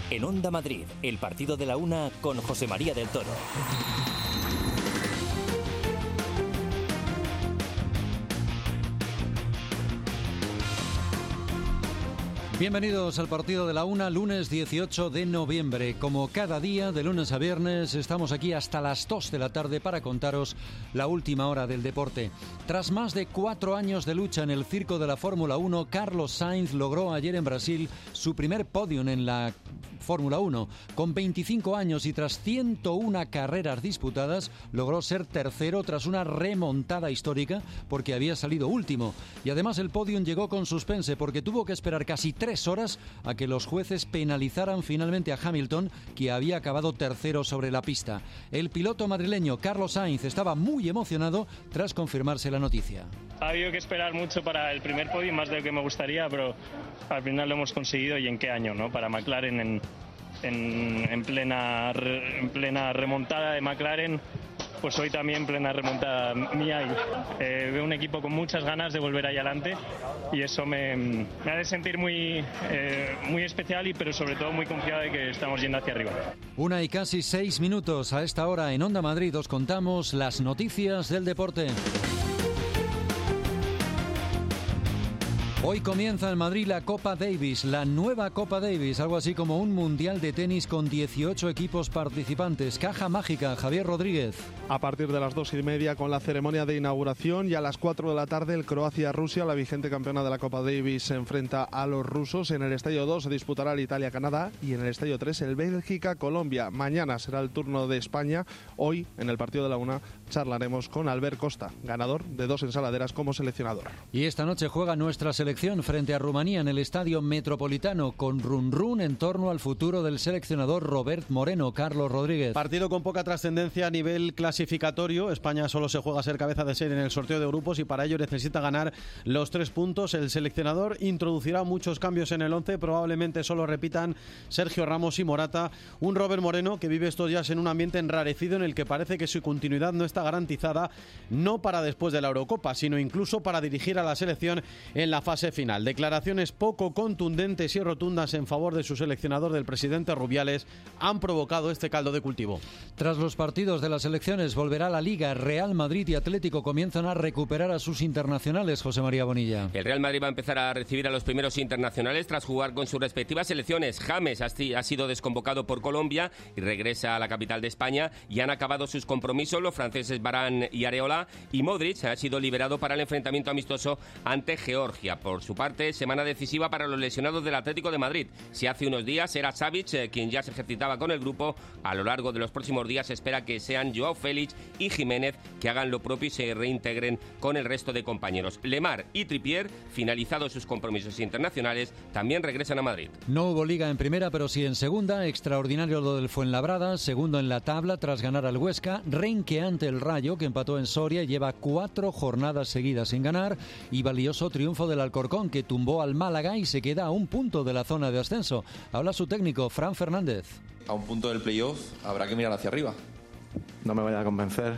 En Onda Madrid, el partido de la una con José María del Toro. Bienvenidos al partido de la una, lunes 18 de noviembre. Como cada día, de lunes a viernes, estamos aquí hasta las 2 de la tarde para contaros la última hora del deporte. Tras más de 4 años de lucha en el circo de la Fórmula 1, Carlos Sainz logró ayer en Brasil su primer podium en la Fórmula 1. Con 25 años y tras 101 carreras disputadas, logró ser tercero tras una remontada histórica porque había salido último. Y además el podium llegó con suspense porque tuvo que esperar casi 3 horas a que los jueces penalizaran finalmente a Hamilton, que había acabado tercero sobre la pista. El piloto madrileño Carlos Sainz estaba muy emocionado tras confirmarse la noticia. Ha habido que esperar mucho para el primer podio, más de lo que me gustaría, pero al final lo hemos conseguido. ¿Y en qué año, no? Para McLaren en plena remontada de McLaren. Pues hoy también plena remontada mía y veo un equipo con muchas ganas de volver ahí adelante y eso me ha de sentir muy especial pero sobre todo muy confiado de que estamos yendo hacia arriba. 1 y casi 6 minutos a esta hora en Onda Madrid os contamos las noticias del deporte. Hoy comienza en Madrid la Copa Davis, la nueva Copa Davis, algo así como un mundial de tenis con 18 equipos participantes. Caja mágica, Javier Rodríguez. A partir de las 2:30 con la ceremonia de inauguración y a las 4 de la tarde el Croacia-Rusia, la vigente campeona de la Copa Davis, se enfrenta a los rusos. En el Estadio 2 se disputará el Italia-Canadá y en el Estadio 3 el Bélgica-Colombia. Mañana será el turno de España. Hoy, en el partido de la una, charlaremos con Albert Costa, ganador de 2 ensaladeras como seleccionador. Y esta noche juega nuestra selección frente a Rumanía en el Estadio Metropolitano con run en torno al futuro del seleccionador Robert Moreno. Carlos Rodríguez. Partido con poca trascendencia a nivel clasificatorio. España solo se juega a ser cabeza de serie en el sorteo de grupos y para ello necesita ganar los 3 puntos. El seleccionador introducirá muchos cambios en el 11, probablemente solo repitan Sergio Ramos y Morata. Un Robert Moreno que vive estos días en un ambiente enrarecido en el que parece que su continuidad no está garantizada, no para después de la Eurocopa, sino incluso para dirigir a la selección en la fase final. Declaraciones poco contundentes y rotundas en favor de su seleccionador, del presidente Rubiales, han provocado este caldo de cultivo. Tras los partidos de las selecciones volverá la Liga. Real Madrid y Atlético comienzan a recuperar a sus internacionales. José María Bonilla. El Real Madrid va a empezar a recibir a los primeros internacionales tras jugar con sus respectivas selecciones. James ha sido desconvocado por Colombia y regresa a la capital de España, y han acabado sus compromisos los franceses Varane y Areola, y Modric ha sido liberado para el enfrentamiento amistoso ante Georgia. Por su parte, semana decisiva para los lesionados del Atlético de Madrid. Si hace unos días era Savic quien ya se ejercitaba con el grupo, a lo largo de los próximos días se espera que sean Joao Félix y Jiménez que hagan lo propio y se reintegren con el resto de compañeros. Lemar y Trippier, finalizados sus compromisos internacionales, también regresan a Madrid. No hubo liga en primera, pero sí en segunda. Extraordinario lo del Fuenlabrada, segundo en la tabla tras ganar al Huesca. Renqueante el Rayo, que empató en Soria, lleva 4 jornadas seguidas sin ganar, y valioso triunfo del Alcorcón, que tumbó al Málaga y se queda a un punto de la zona de ascenso. Habla su técnico, Fran Fernández. A un punto del playoff habrá que mirar hacia arriba. No me vaya a convencer.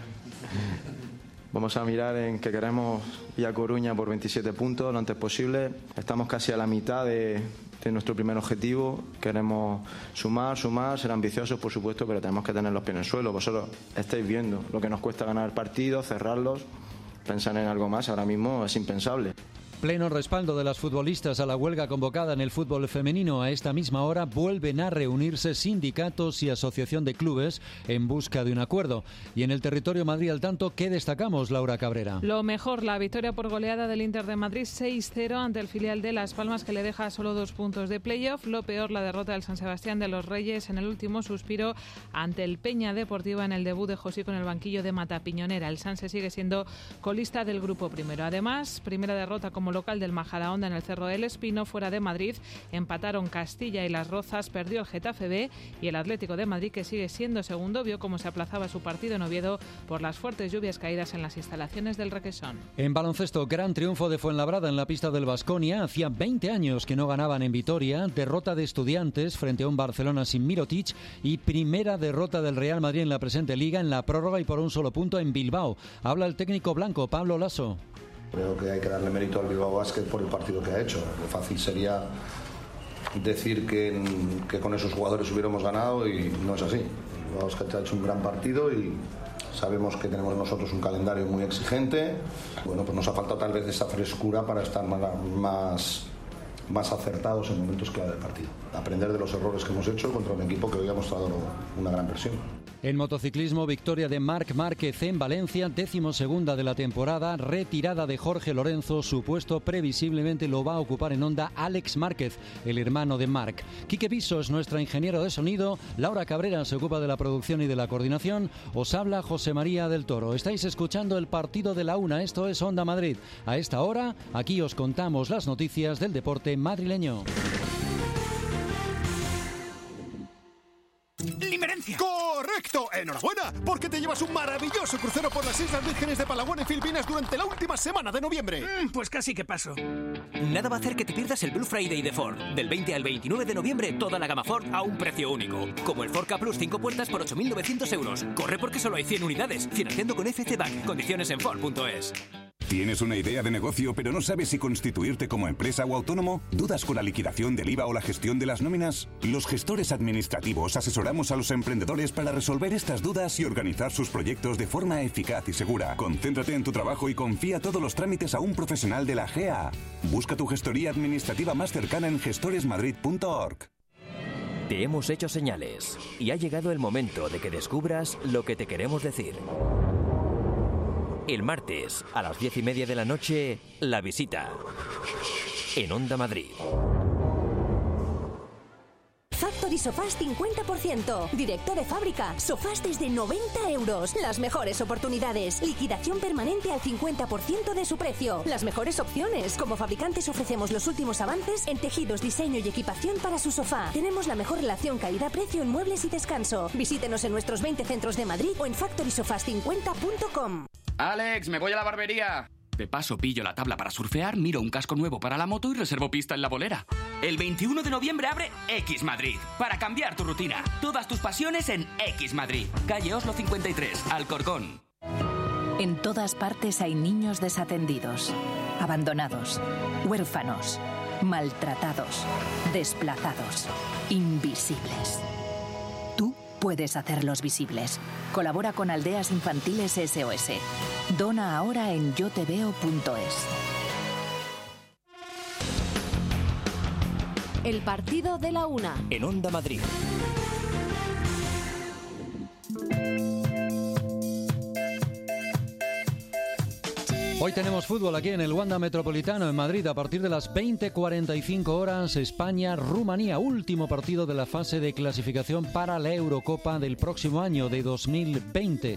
Vamos a mirar en que queremos ir a Coruña por 27 puntos lo antes posible. Estamos casi a la mitad de nuestro primer objetivo. Queremos sumar, ser ambiciosos, por supuesto, pero tenemos que tener los pies en el suelo. Vosotros estáis viendo lo que nos cuesta ganar partidos, cerrarlos. Pensar en algo más ahora mismo es impensable. Pleno respaldo de las futbolistas a la huelga convocada en el fútbol femenino. A esta misma hora vuelven a reunirse sindicatos y asociación de clubes en busca de un acuerdo. Y en el territorio Madrid al tanto, ¿qué destacamos, Laura Cabrera? Lo mejor, la victoria por goleada del Inter de Madrid 6-0 ante el filial de Las Palmas, que le deja solo 2 puntos de playoff. Lo peor, la derrota del San Sebastián de los Reyes en el último suspiro ante el Peña Deportiva en el debut de José con el banquillo de Matapiñonera. El Sanse sigue siendo colista del grupo primero. Además, primera derrota como local del Majadahonda en el Cerro del Espino. Fuera de Madrid empataron Castilla y Las Rozas, perdió el Getafe B, y el Atlético de Madrid, que sigue siendo segundo, vio cómo se aplazaba su partido en Oviedo por las fuertes lluvias caídas en las instalaciones del Requesón. En baloncesto, gran triunfo de Fuenlabrada en la pista del Baskonia. Hacía 20 años que no ganaban en Vitoria. Derrota de Estudiantes frente a un Barcelona sin Mirotic, y primera derrota del Real Madrid en la presente liga en la prórroga y por un solo punto en Bilbao. Habla el técnico blanco, Pablo Lasso. Creo que hay que darle mérito al Bilbao Basket por el partido que ha hecho. Lo fácil sería decir que con esos jugadores hubiéramos ganado, y no es así. Euskadi ha hecho un gran partido y sabemos que tenemos nosotros un calendario muy exigente. Bueno, pues nos ha faltado tal vez esa frescura para estar más acertados en momentos clave del partido. Aprender de los errores que hemos hecho contra un equipo que hoy ha mostrado una gran versión. En motociclismo, victoria de Marc Márquez en Valencia, 12ª de la temporada, retirada de Jorge Lorenzo, su puesto previsiblemente lo va a ocupar en Honda Alex Márquez, el hermano de Marc. Quique Viso es nuestra ingeniero de sonido, Laura Cabrera se ocupa de la producción y de la coordinación, os habla José María del Toro. Estáis escuchando el partido de la una, esto es Onda Madrid. A esta hora, aquí os contamos las noticias del deporte madrileño. ¡Limerencia! ¡Correcto! ¡Enhorabuena! Porque te llevas un maravilloso crucero por las Islas Vírgenes de Palawan en Filipinas durante la última semana de noviembre. Pues casi que paso. Nada va a hacer que te pierdas el Blue Friday de Ford. Del 20 al 29 de noviembre, toda la gama Ford a un precio único. Como el Ford Ka Plus 5 puertas por 8.900 euros. Corre porque solo hay 100 unidades. Financiando con FC Bank. Condiciones en Ford.es. ¿Tienes una idea de negocio pero no sabes si constituirte como empresa o autónomo? ¿Dudas con la liquidación del IVA o la gestión de las nóminas? Los gestores administrativos asesoramos a los emprendedores para resolver estas dudas y organizar sus proyectos de forma eficaz y segura. Concéntrate en tu trabajo y confía todos los trámites a un profesional de la GA. Busca tu gestoría administrativa más cercana en gestoresmadrid.org. Te hemos hecho señales y ha llegado el momento de que descubras lo que te queremos decir. El martes, a las 10:30 de la noche, La Visita, en Onda Madrid. Factory Sofás 50%. Directo de fábrica. Sofás desde 90 euros. Las mejores oportunidades. Liquidación permanente al 50% de su precio. Las mejores opciones. Como fabricantes ofrecemos los últimos avances en tejidos, diseño y equipación para su sofá. Tenemos la mejor relación calidad-precio en muebles y descanso. Visítenos en nuestros 20 centros de Madrid o en factorysofás50.com. Alex, me voy a la barbería. De paso, pillo la tabla para surfear, miro un casco nuevo para la moto y reservo pista en la bolera. El 21 de noviembre abre X Madrid, para cambiar tu rutina. Todas tus pasiones en X Madrid. Calle Oslo 53, Alcorcón. En todas partes hay niños desatendidos, abandonados, huérfanos, maltratados, desplazados, invisibles. Tú puedes hacerlos visibles. Colabora con Aldeas Infantiles SOS. Dona ahora en yoteveo.es. El partido de la una. En Onda Madrid. Hoy tenemos fútbol aquí en el Wanda Metropolitano en Madrid a partir de las 20:45 horas. España-Rumanía, último partido de la fase de clasificación para la Eurocopa del próximo año de 2020.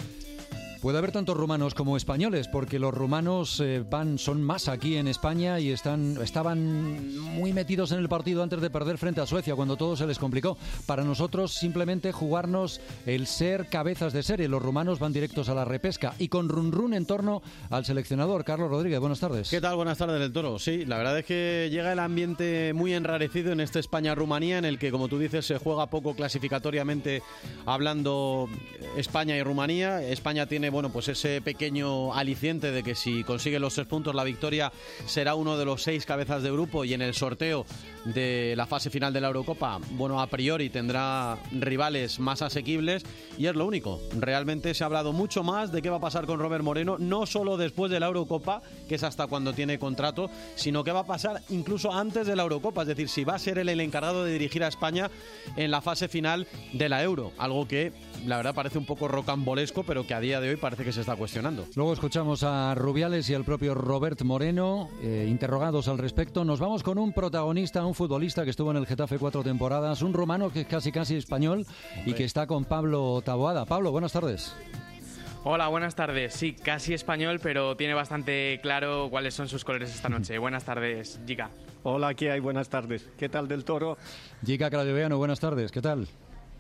Puede haber tanto rumanos como españoles, porque los rumanos son más aquí en España y estaban muy metidos en el partido antes de perder frente a Suecia, cuando todo se les complicó. Para nosotros, simplemente jugarnos el ser cabezas de serie. Los rumanos van directos a la repesca y con run en torno al seleccionador. Carlos Rodríguez, buenas tardes. ¿Qué tal? Buenas tardes, del Toro. Sí, la verdad es que llega el ambiente muy enrarecido en este España-Rumanía, en el que, como tú dices, se juega poco clasificatoriamente hablando España y Rumanía. España tiene pues ese pequeño aliciente de que si consigue los 3 puntos, la victoria, será uno de los 6 cabezas de grupo y en el sorteo de la fase final de la Eurocopa, a priori tendrá rivales más asequibles y es lo único. Realmente se ha hablado mucho más de qué va a pasar con Robert Moreno, no solo después de la Eurocopa, que es hasta cuando tiene contrato, sino qué va a pasar incluso antes de la Eurocopa, es decir, si va a ser él el encargado de dirigir a España en la fase final de la Euro, algo que la verdad parece un poco rocambolesco, pero que a día de hoy parece que se está cuestionando. Luego escuchamos a Rubiales y al propio Robert Moreno interrogados al respecto. Nos vamos con un protagonista, un futbolista que estuvo en el Getafe 4 temporadas, un rumano que es casi español y que está con Pablo Taboada. Pablo, buenas tardes. Hola, buenas tardes. Sí, casi español, pero tiene bastante claro cuáles son sus colores esta noche. Buenas tardes, Gica. Hola, ¿qué hay? Buenas tardes. ¿Qué tal, del Toro? Gica Crayoveanu, buenas tardes. ¿Qué tal?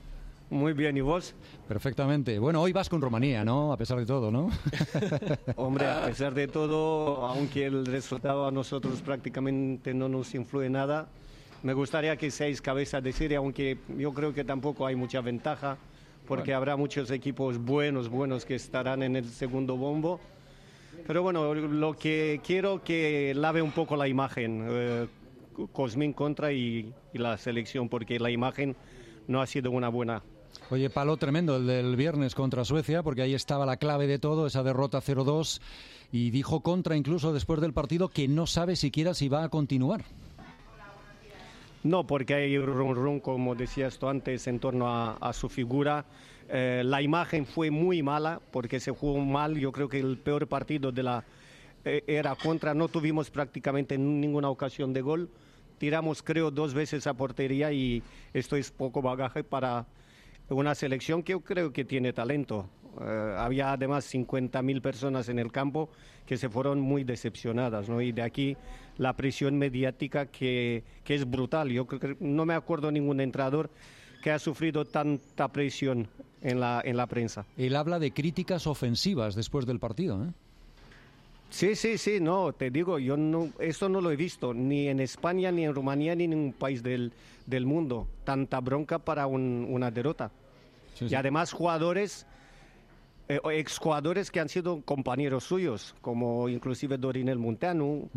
Muy bien, ¿y vos? Perfectamente. Bueno, hoy vas con Rumanía, ¿no? A pesar de todo, ¿no? Hombre, a pesar de todo, aunque el resultado a nosotros prácticamente no nos influye nada, me gustaría que seáis cabezas de serie, aunque yo creo que tampoco hay mucha ventaja, porque habrá muchos equipos buenos que estarán en el segundo bombo. Pero bueno, lo que quiero que lave un poco la imagen. Cosmin contra y la selección, porque la imagen no ha sido una buena. Oye, palo tremendo el del viernes contra Suecia, porque ahí estaba la clave de todo, esa derrota 0-2, y dijo Contra incluso después del partido que no sabe siquiera si va a continuar. No, porque hay rum, como decías tú antes, en torno a su figura. La imagen fue muy mala, porque se jugó mal. Yo creo que el peor partido de la era Contra. No tuvimos prácticamente ninguna ocasión de gol. Tiramos, creo, 2 veces a portería, y esto es poco bagaje para una selección que yo creo que tiene talento. Había además 50.000 personas en el campo que se fueron muy decepcionadas, ¿no? Y de aquí la presión mediática que es brutal. Yo creo que no me acuerdo ningún entrenador que ha sufrido tanta presión en la prensa. Él habla de críticas ofensivas después del partido, ¿eh? Sí, no, te digo, yo no, esto no lo he visto, ni en España, ni en Rumanía, ni en ningún país del mundo. Tanta bronca para una derrota. Sí. Y además jugadores, exjugadores que han sido compañeros suyos, como inclusive Dorinel Munteanu,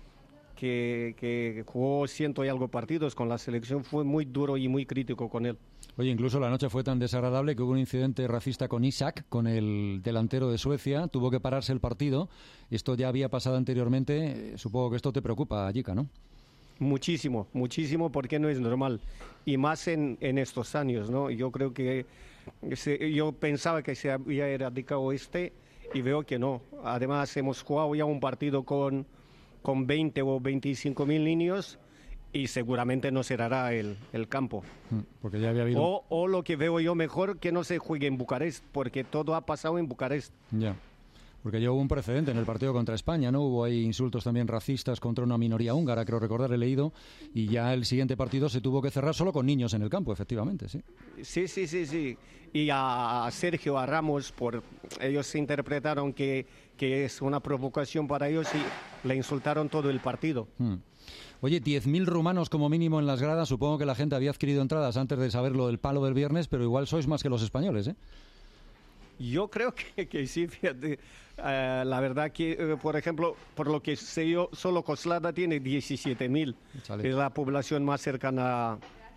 que jugó 100 y algo partidos con la selección, fue muy duro y muy crítico con él. Oye, incluso la noche fue tan desagradable que hubo un incidente racista con Isak, con el delantero de Suecia. Tuvo que pararse el partido. Esto ya había pasado anteriormente. Supongo que esto te preocupa, Jica, ¿no? Muchísimo, porque no es normal. Y más en estos años, ¿no? Yo creo que yo pensaba que se había erradicado y veo que no. Además, hemos jugado ya un partido con 20 o 25 mil niños, y seguramente no cerrará el campo. Porque ya había habido... o lo que veo yo mejor, que no se juegue en Bucarest, porque todo ha pasado en Bucarest. Ya, porque ya hubo un precedente en el partido contra España, ¿no? Hubo ahí insultos también racistas contra una minoría húngara, creo recordar, he leído, y ya el siguiente partido se tuvo que cerrar solo con niños en el campo, efectivamente, sí. Sí. Y a Sergio, a Ramos, ellos se interpretaron que es una provocación para ellos y le insultaron todo el partido. Oye, 10.000 rumanos como mínimo en las gradas. Supongo que la gente había adquirido entradas antes de saber lo del palo del viernes, pero igual sois más que los españoles, ¿eh? Yo creo que sí, fíjate. La verdad que, por ejemplo, por lo que sé yo, solo Coslada tiene 17.000. Es la población más cercana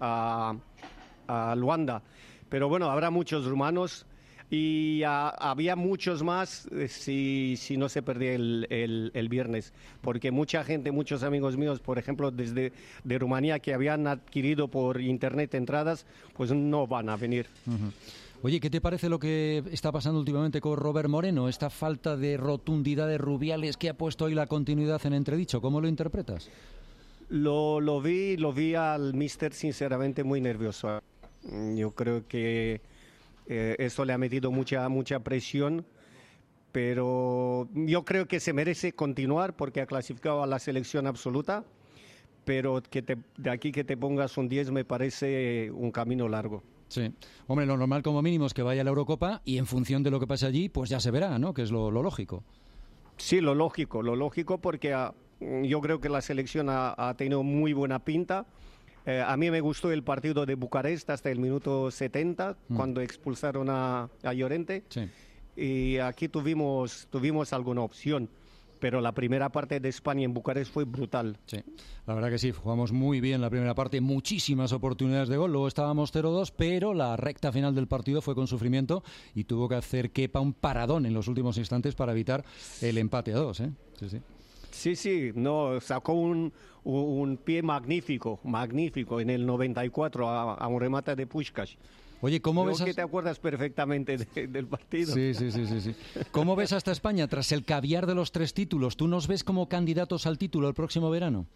a Luanda. Pero bueno, habrá muchos rumanos. Y había muchos más si no se perdía el viernes, porque mucha gente, muchos amigos míos, por ejemplo, de Rumanía, que habían adquirido por internet entradas, pues no van a venir. Oye, ¿qué te parece lo que está pasando últimamente con Robert Moreno? Esta falta de rotundidad de Rubiales que ha puesto hoy la continuidad en entredicho, ¿cómo lo interpretas? Lo vi al míster sinceramente muy nervioso. Yo creo que eso le ha metido mucha presión, pero yo creo que se merece continuar porque ha clasificado a la selección absoluta, pero de aquí que te pongas un 10 me parece un camino largo. Sí, hombre, lo normal como mínimo es que vaya a la Eurocopa y en función de lo que pase allí, pues ya se verá, ¿no? Que es lo lógico. Sí, lo lógico porque yo creo que la selección ha tenido muy buena pinta. A mí me gustó el partido de Bucarest hasta el minuto 70, cuando expulsaron a Llorente. Sí. Y aquí tuvimos alguna opción, pero la primera parte de España en Bucarest fue brutal. Sí, la verdad que sí, jugamos muy bien la primera parte, muchísimas oportunidades de gol, luego estábamos 0-2, pero la recta final del partido fue con sufrimiento y tuvo que hacer Kepa un paradón en los últimos instantes para evitar el empate a 2, ¿eh? Sí, no, sacó un pie magnífico en el 94 a un remate de Puskás. Oye, ¿cómo ves? Creo que te acuerdas perfectamente del partido. Sí. ¿Cómo ves hasta España tras el caviar de los 3 títulos? ¿Tú nos ves como candidatos al título el próximo verano?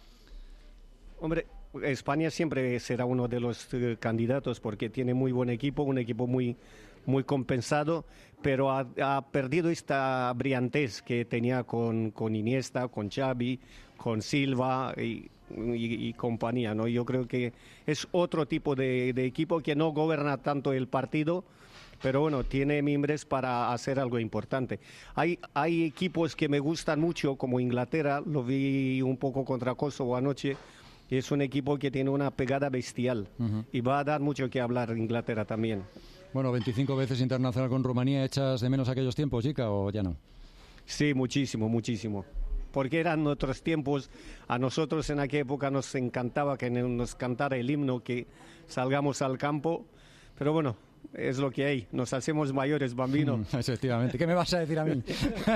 Hombre, España siempre será uno de los candidatos porque tiene muy buen equipo, un equipo muy compensado, pero ha perdido esta brillantez que tenía con Iniesta, con Xavi, con Silva y compañía, ¿no? Yo creo que es otro tipo de equipo que no gobierna tanto el partido, pero bueno, tiene mimbres para hacer algo importante. Hay equipos que me gustan mucho, como Inglaterra, lo vi un poco contra Kosovo anoche, y es un equipo que tiene una pegada bestial, y va a dar mucho que hablar Inglaterra también. Bueno, 25 veces internacional con Rumanía, ¿echas de menos aquellos tiempos, Jica, o ya no? Sí, muchísimo. porque eran otros tiempos. A nosotros en aquella época nos encantaba que nos cantara el himno, que salgamos al campo, pero bueno, es lo que hay, nos hacemos mayores, bambino. Efectivamente, ¿qué me vas a decir a mí?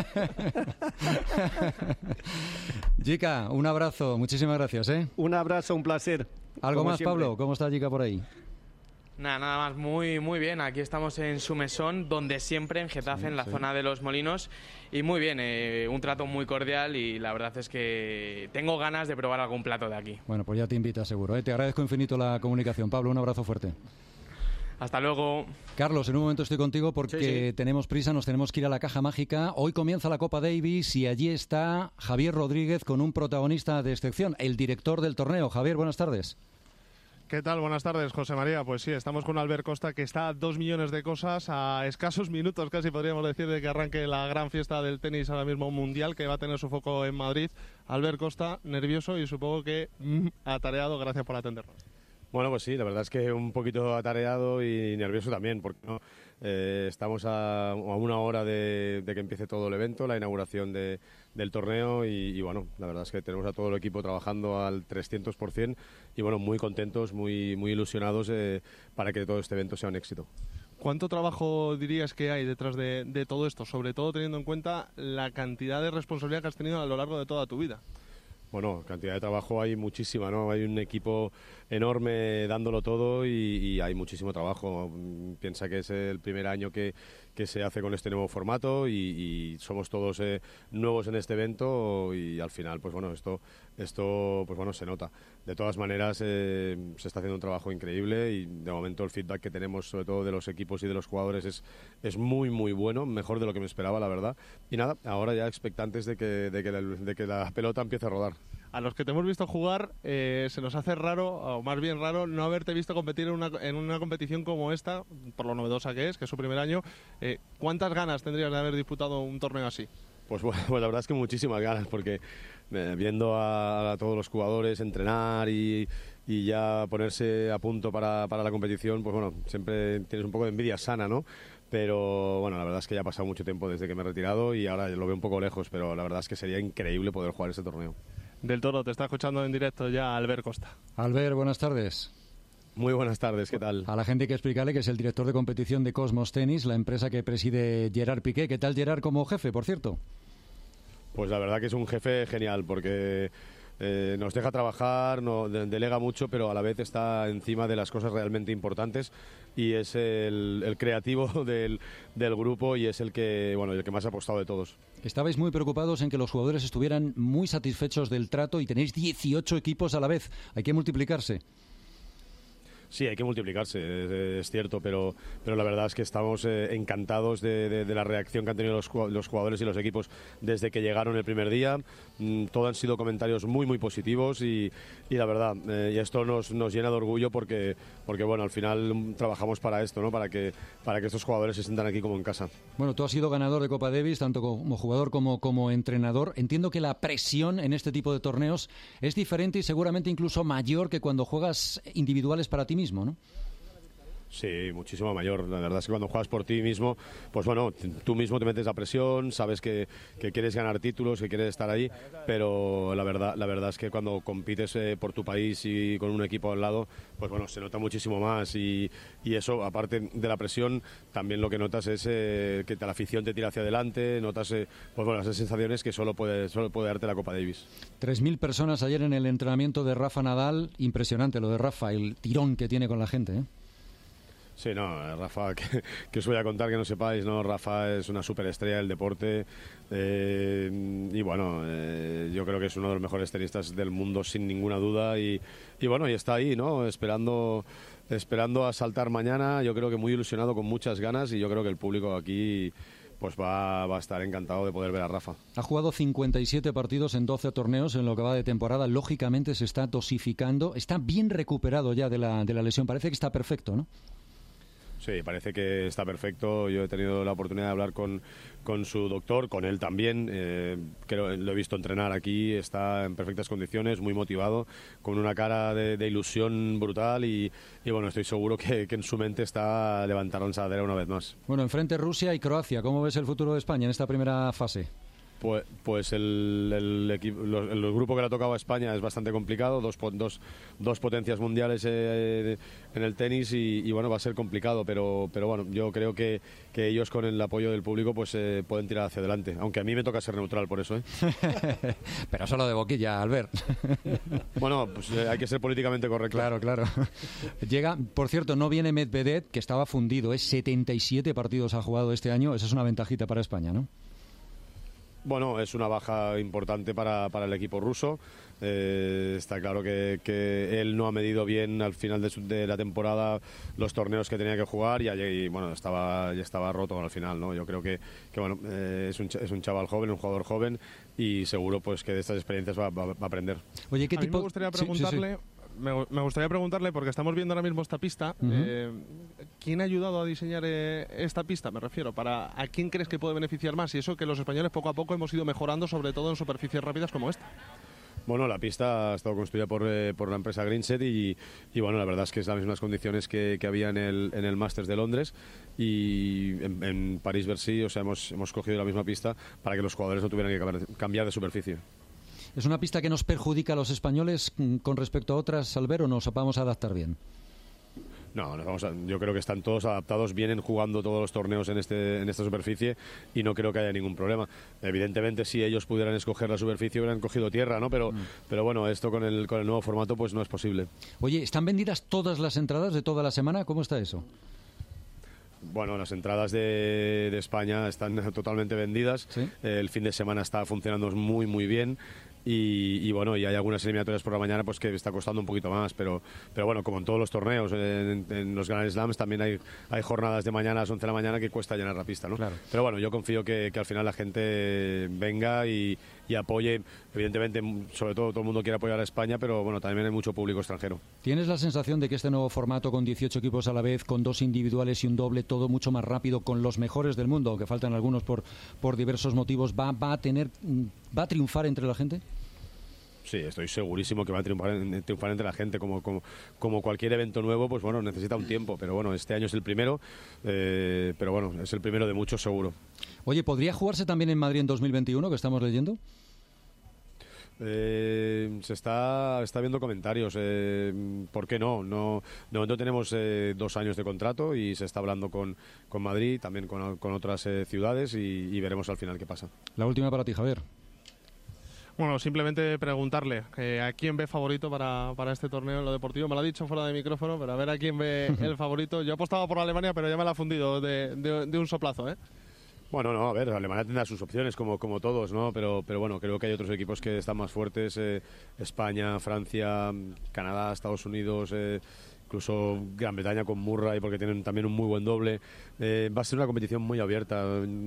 Jica, un abrazo, muchísimas gracias. Un abrazo, un placer. ¿Algo más, siempre. Pablo? ¿Cómo está Jica por ahí? Nada más, muy bien. Aquí estamos en su mesón, donde siempre, en Getafe, en la zona de los Molinos. Y muy bien, un trato muy cordial y la verdad es que tengo ganas de probar algún plato de aquí. Bueno, pues ya te invita seguro. Te agradezco infinito la comunicación. Pablo, un abrazo fuerte. Hasta luego. Carlos, en un momento estoy contigo porque tenemos prisa, nos tenemos que ir a la caja mágica. Hoy comienza la Copa Davis y allí está Javier Rodríguez con un protagonista de excepción, el director del torneo. Javier, buenas tardes. ¿Qué tal? Buenas tardes, José María. Pues sí, estamos con Albert Costa, que está a 2 millones de cosas, a escasos minutos casi podríamos decir de que arranque la gran fiesta del tenis ahora mismo mundial, que va a tener su foco en Madrid. Albert Costa, nervioso y supongo que atareado. Gracias por atendernos. Bueno, pues sí, la verdad es que un poquito atareado y nervioso también, porque ¿no? Estamos a una hora de que empiece todo el evento, la inauguración del torneo y bueno, la verdad es que tenemos a todo el equipo trabajando al 300% y bueno, muy contentos, muy ilusionados para que todo este evento sea un éxito. ¿Cuánto trabajo dirías que hay detrás de todo esto, sobre todo teniendo en cuenta la cantidad de responsabilidad que has tenido a lo largo de toda tu vida? Bueno, cantidad de trabajo hay muchísima, ¿no? Hay un equipo enorme dándolo todo y hay muchísimo trabajo. Piensa que es el primer año que se hace con este nuevo formato y somos todos nuevos en este evento y al final, pues bueno, esto pues bueno, se nota. De todas maneras, se está haciendo un trabajo increíble y de momento el feedback que tenemos, sobre todo de los equipos y de los jugadores, es muy bueno, mejor de lo que me esperaba, la verdad. Y nada, ahora ya expectantes de que la pelota empiece a rodar. A los que te hemos visto jugar, se nos hace raro, o más bien raro, no haberte visto competir en una competición como esta, por lo novedosa que es su primer año. ¿Cuántas ganas tendrías de haber disputado un torneo así? Pues bueno, la verdad es que muchísimas ganas, porque viendo a todos los jugadores entrenar y ya ponerse a punto para la competición, pues bueno, siempre tienes un poco de envidia sana, ¿no? Pero bueno, la verdad es que ya ha pasado mucho tiempo desde que me he retirado y ahora lo veo un poco lejos, pero la verdad es que sería increíble poder jugar este torneo. Del Toro, te está escuchando en directo ya Albert Costa. Albert, buenas tardes. Muy buenas tardes, ¿qué tal? A la gente hay que explicarle que es el director de competición de Cosmos Tennis, la empresa que preside Gerard Piqué. ¿Qué tal Gerard como jefe, por cierto? Pues la verdad que es un jefe genial, porque nos deja trabajar, delega mucho, pero a la vez está encima de las cosas realmente importantes y es el creativo del grupo y es el que más ha apostado de todos. Estabais muy preocupados en que los jugadores estuvieran muy satisfechos del trato y tenéis 18 equipos a la vez. Hay que multiplicarse. Sí, hay que multiplicarse, es cierto, pero la verdad es que estamos encantados de la reacción que han tenido los jugadores y los equipos desde que llegaron el primer día. Todo han sido comentarios muy positivos y la verdad, y esto nos llena de orgullo porque bueno, al final trabajamos para esto, ¿no? Para que estos jugadores se sientan aquí como en casa. Bueno, tú has sido ganador de Copa Davis, tanto como jugador como entrenador. Entiendo que la presión en este tipo de torneos es diferente y seguramente incluso mayor que cuando juegas individuales para ti mismo, ¿no? Sí, muchísimo mayor. La verdad es que cuando juegas por ti mismo, pues bueno, tú mismo te metes la presión, sabes que quieres ganar títulos, que quieres estar ahí, pero la verdad es que cuando compites por tu país y con un equipo al lado, pues bueno, se nota muchísimo más y eso, aparte de la presión, también lo que notas es que la afición te tira hacia adelante, notas pues bueno, esas sensaciones que solo puede darte la Copa Davis. 3.000 personas ayer en el entrenamiento de Rafa Nadal, impresionante lo de Rafa, el tirón que tiene con la gente, ¿eh? Sí, no, Rafa, que os voy a contar que no sepáis, ¿no? Rafa es una superestrella del deporte y bueno, yo creo que es uno de los mejores tenistas del mundo sin ninguna duda y bueno, y está ahí, ¿no? Esperando a saltar mañana, yo creo que muy ilusionado, con muchas ganas y yo creo que el público aquí pues va a estar encantado de poder ver a Rafa. Ha jugado 57 partidos en 12 torneos en lo que va de temporada, lógicamente se está dosificando, está bien recuperado ya de la lesión, parece que está perfecto, ¿no? Sí, parece que está perfecto. Yo he tenido la oportunidad de hablar con su doctor, con él también. Creo, lo he visto entrenar aquí, está en perfectas condiciones, muy motivado, con una cara de ilusión brutal y bueno, estoy seguro que en su mente está levantar la lanzadera una vez más. Bueno, enfrente Rusia y Croacia. ¿Cómo ves el futuro de España en esta primera fase? Pues el grupo que le ha tocado a España es bastante complicado, dos potencias mundiales en el tenis y bueno, va a ser complicado, pero bueno, yo creo que ellos con el apoyo del público pues pueden tirar hacia adelante, aunque a mí me toca ser neutral por eso. Pero solo de boquilla, Albert. Bueno, pues hay que ser políticamente correcto. Claro. Llega, por cierto, no viene Medvedev, que estaba fundido, 77 partidos ha jugado este año, esa es una ventajita para España, ¿no? Bueno, es una baja importante para el equipo ruso. Está claro que él no ha medido bien al final de la temporada los torneos que tenía que jugar y bueno, ya estaba roto al final, ¿no? Yo creo que bueno, es un chaval joven, un jugador joven y seguro pues que de estas experiencias va a aprender. Oye, ¿qué tipo? Me gustaría preguntarle... Sí. Me gustaría preguntarle, porque estamos viendo ahora mismo esta pista, ¿quién ha ayudado a diseñar esta pista? Me refiero, ¿a quién crees que puede beneficiar más? Y eso que los españoles poco a poco hemos ido mejorando, sobre todo en superficies rápidas como esta. Bueno, la pista ha estado construida por la empresa Greenset y bueno, la verdad es que es las mismas condiciones que había en el Masters de Londres y en París-Bercy, o sea, hemos cogido la misma pista para que los jugadores no tuvieran que cambiar de superficie. ¿Es una pista que nos perjudica a los españoles con respecto a otras, Albert, o nos vamos a adaptar bien? No, yo creo que están todos adaptados, vienen jugando todos los torneos en esta superficie y no creo que haya ningún problema. Evidentemente, si ellos pudieran escoger la superficie, hubieran cogido tierra, ¿no? Pero bueno, esto con el nuevo formato pues no es posible. Oye, ¿están vendidas todas las entradas de toda la semana? ¿Cómo está eso? Bueno, las entradas de España están totalmente vendidas. ¿Sí? El fin de semana está funcionando muy, muy bien. Y bueno, y hay algunas eliminatorias por la mañana pues que está costando un poquito más, pero bueno, como en todos los torneos, en los Grand Slams también hay jornadas de mañana a las 11 de la mañana que cuesta llenar la pista, ¿no? Claro. Pero bueno, yo confío que al final la gente venga y apoye. Evidentemente, sobre todo el mundo quiere apoyar a España, pero bueno, también hay mucho público extranjero. ¿Tienes la sensación de que este nuevo formato con 18 equipos a la vez, con 2 individuales y un doble, todo mucho más rápido, con los mejores del mundo, aunque faltan algunos por diversos motivos, va a triunfar entre la gente? Sí, estoy segurísimo que va a triunfar entre la gente. Como cualquier evento nuevo, pues bueno, necesita un tiempo. Pero bueno, este año es el primero, pero bueno, es el primero de muchos seguro. Oye, ¿podría jugarse también en Madrid en 2021, que estamos leyendo? Se está viendo comentarios. ¿Por qué no? De momento tenemos 2 años de contrato y se está hablando con Madrid, también con otras ciudades y veremos al final qué pasa. La última para ti, Javier. Bueno, simplemente preguntarle a quién ve favorito para este torneo en lo deportivo. Me lo ha dicho fuera de micrófono, pero a ver a quién ve el favorito. Yo apostaba por Alemania, pero ya me la ha fundido de un soplazo, ¿eh? Bueno, no, a ver, Alemania tendrá sus opciones como todos, ¿no? Pero bueno, creo que hay otros equipos que están más fuertes. España, Francia, Canadá, Estados Unidos... incluso Gran Bretaña con Murray, porque tienen también un muy buen doble. Va a ser una competición muy abierta,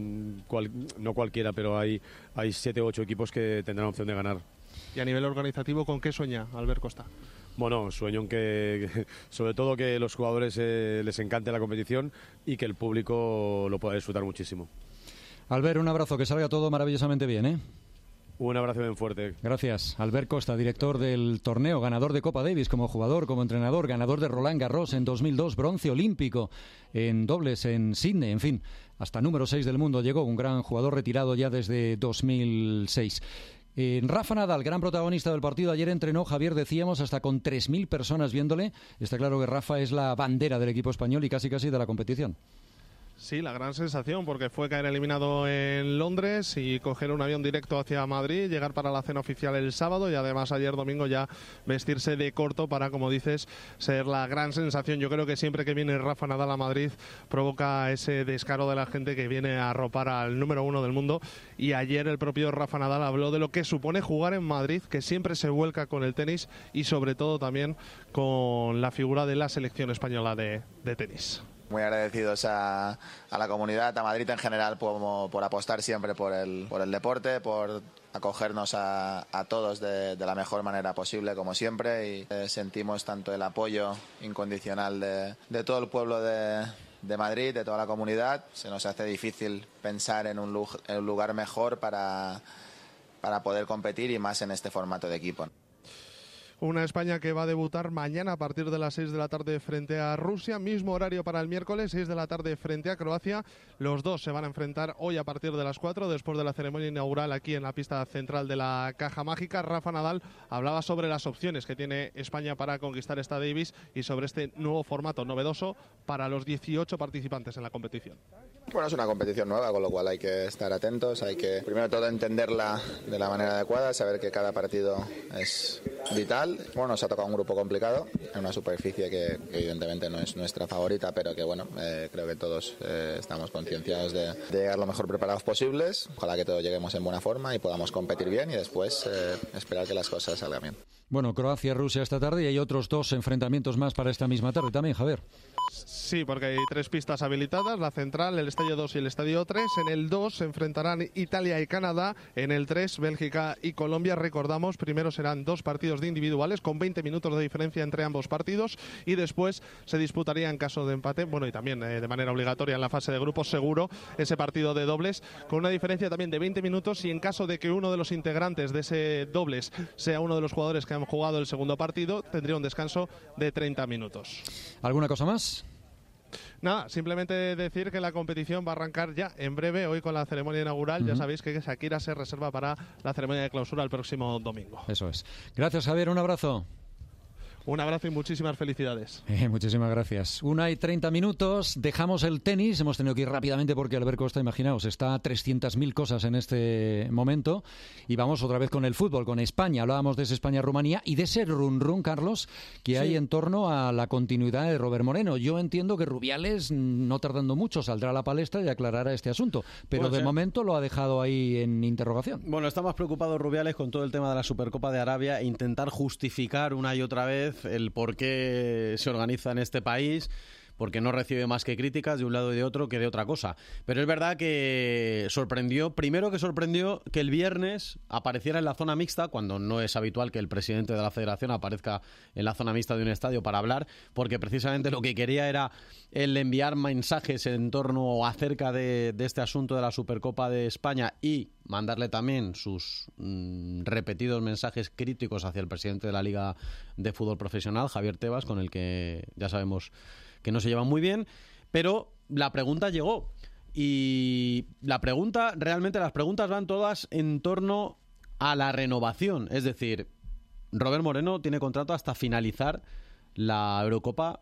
no cualquiera, pero hay 7 o 8 equipos que tendrán opción de ganar. ¿Y a nivel organizativo con qué sueña Albert Costa? Bueno, sueño en que sobre todo que los jugadores les encante la competición y que el público lo pueda disfrutar muchísimo. Albert, un abrazo, que salga todo maravillosamente bien, ¿eh? Un abrazo bien fuerte. Gracias. Albert Costa, director del torneo, ganador de Copa Davis como jugador, como entrenador, ganador de Roland Garros en 2002, bronce olímpico en dobles en Sydney, en fin, hasta número 6 del mundo llegó, un gran jugador retirado ya desde 2006. Rafa Nadal, gran protagonista del partido, ayer entrenó, Javier, decíamos, hasta con 3.000 personas viéndole. Está claro que Rafa es la bandera del equipo español y casi de la competición. Sí, la gran sensación, porque fue caer eliminado en Londres y coger un avión directo hacia Madrid, llegar para la cena oficial el sábado y además ayer domingo ya vestirse de corto para, como dices, ser la gran sensación. Yo creo que siempre que viene Rafa Nadal a Madrid provoca ese descaro de la gente que viene a arropar al número 1 del mundo, y ayer el propio Rafa Nadal habló de lo que supone jugar en Madrid, que siempre se vuelca con el tenis y sobre todo también con la figura de la selección española de tenis. Muy agradecidos a la comunidad, a Madrid en general, por apostar siempre por el deporte, por acogernos a todos de la mejor manera posible, como siempre, y sentimos tanto el apoyo incondicional de todo el pueblo de Madrid, de toda la comunidad. Se nos hace difícil pensar en un lugar mejor para poder competir, y más en este formato de equipo. Una España que va a debutar mañana a partir de las 6 de la tarde frente a Rusia, mismo horario para el miércoles, 6 de la tarde frente a Croacia. Los dos se van a enfrentar hoy a partir de las 4, después de la ceremonia inaugural aquí en la pista central de la Caja Mágica. Rafa Nadal hablaba sobre las opciones que tiene España para conquistar esta Davis y sobre este nuevo formato novedoso para los 18 participantes en la competición. Bueno, es una competición nueva, con lo cual hay que estar atentos, hay que primero todo entenderla de la manera adecuada, saber que cada partido es vital. Bueno, nos ha tocado un grupo complicado, en una superficie que evidentemente no es nuestra favorita, pero que bueno, creo que todos estamos concienciados de llegar lo mejor preparados posibles. Ojalá que todos lleguemos en buena forma y podamos competir bien y después esperar que las cosas salgan bien. Bueno, Croacia-Rusia esta tarde y hay otros 2 enfrentamientos más para esta misma tarde también, Javier. Sí, porque hay 3 pistas habilitadas, la central, el Estadio 2 y el Estadio 3. En el 2 se enfrentarán Italia y Canadá, en el 3 Bélgica y Colombia. Recordamos, primero serán 2 partidos de individuales con 20 minutos de diferencia entre ambos partidos y después se disputaría en caso de empate, bueno, y también de manera obligatoria en la fase de grupos seguro, ese partido de dobles con una diferencia también de 20 minutos y en caso de que uno de los integrantes de ese dobles sea uno de los jugadores que han jugado el segundo partido, tendría un descanso de 30 minutos. ¿Alguna cosa más? Nada, simplemente decir que la competición va a arrancar ya en breve, hoy con la ceremonia inaugural. Ya sabéis que Shakira se reserva para la ceremonia de clausura el próximo domingo. Eso es. Gracias, Javier, un abrazo. Un abrazo y muchísimas felicidades. Muchísimas gracias. 1:30. Dejamos el tenis. Hemos tenido que ir rápidamente porque Albert Costa, imaginaos, está a 300.000 cosas en este momento. Y vamos otra vez con el fútbol, con España. Hablábamos de ese España-Rumanía y de ese run-run, Carlos, que hay en torno a la continuidad de Robert Moreno. Yo entiendo que Rubiales, no tardando mucho, saldrá a la palestra y aclarará este asunto. Pero de momento lo ha dejado ahí en interrogación. Bueno, está más preocupado Rubiales con todo el tema de la Supercopa de Arabia e intentar justificar una y otra vez el por qué se organiza en este país, porque no recibe más que críticas de un lado y de otro que de otra cosa. Pero es verdad que sorprendió que el viernes apareciera en la zona mixta, cuando no es habitual que el presidente de la federación aparezca en la zona mixta de un estadio para hablar, porque precisamente lo que quería era el enviar mensajes en torno o acerca de este asunto de la Supercopa de España y mandarle también sus repetidos mensajes críticos hacia el presidente de la Liga de Fútbol Profesional, Javier Tebas, con el que ya sabemos que no se llevan muy bien, pero la pregunta llegó. Y las preguntas van todas en torno a la renovación. Es decir, Robert Moreno tiene contrato hasta finalizar la Eurocopa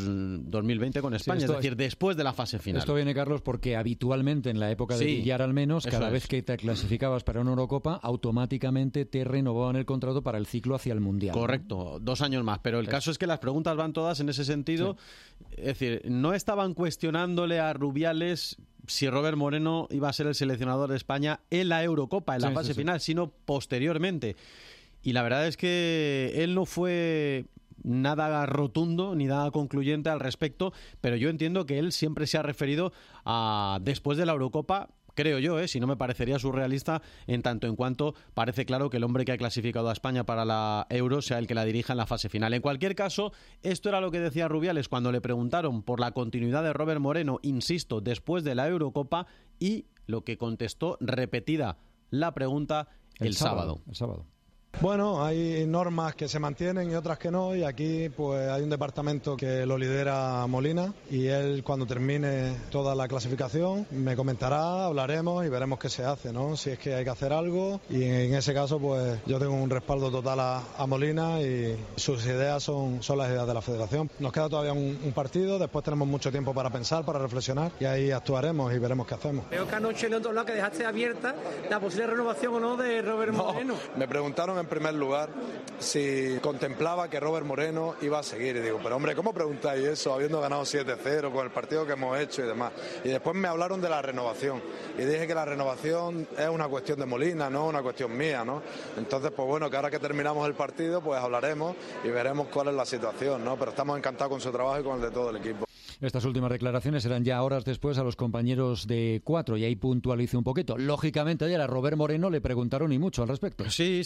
2020 con España, es decir, después de la fase final. Esto viene, Carlos, porque habitualmente en la época de Villar al menos, cada vez que te clasificabas para una Eurocopa, automáticamente te renovaban el contrato para el ciclo hacia el Mundial. Correcto, 2 años más, pero el caso es que las preguntas van todas en ese sentido. Sí. Es decir, no estaban cuestionándole a Rubiales si Robert Moreno iba a ser el seleccionador de España en la Eurocopa, en la fase final, sino posteriormente. Y la verdad es que él no fue nada rotundo ni nada concluyente al respecto, pero yo entiendo que él siempre se ha referido a después de la Eurocopa, creo yo, si no me parecería surrealista, en tanto en cuanto parece claro que el hombre que ha clasificado a España para la Euro sea el que la dirija en la fase final. En cualquier caso, esto era lo que decía Rubiales cuando le preguntaron por la continuidad de Robert Moreno, insisto, después de la Eurocopa, y lo que contestó repetida la pregunta el sábado. Bueno, hay normas que se mantienen y otras que no, y aquí pues hay un departamento que lo lidera Molina y él, cuando termine toda la clasificación, me comentará, hablaremos y veremos qué se hace, ¿no? Si es que hay que hacer algo, y en ese caso pues yo tengo un respaldo total a Molina y sus ideas son las ideas de la federación. Nos queda todavía un partido, después tenemos mucho tiempo para pensar, para reflexionar, y ahí actuaremos y veremos qué hacemos. Creo que anoche en otro lado que dejaste abierta la posible renovación o no de Robert Moreno. Me preguntaron en primer lugar si contemplaba que Robert Moreno iba a seguir, y digo, pero hombre, ¿cómo preguntáis eso habiendo ganado 7-0 con el partido que hemos hecho y demás? Y después me hablaron de la renovación y dije que la renovación es una cuestión de Molina, no una cuestión mía, ¿no? Entonces, pues bueno, que ahora que terminamos el partido pues hablaremos y veremos cuál es la situación, ¿no? Pero estamos encantados con su trabajo y con el de todo el equipo. Estas últimas declaraciones eran ya horas después a los compañeros de Cuatro, y ahí puntualice un poquito. Lógicamente ayer a Robert Moreno le preguntaron y mucho al respecto. Sí.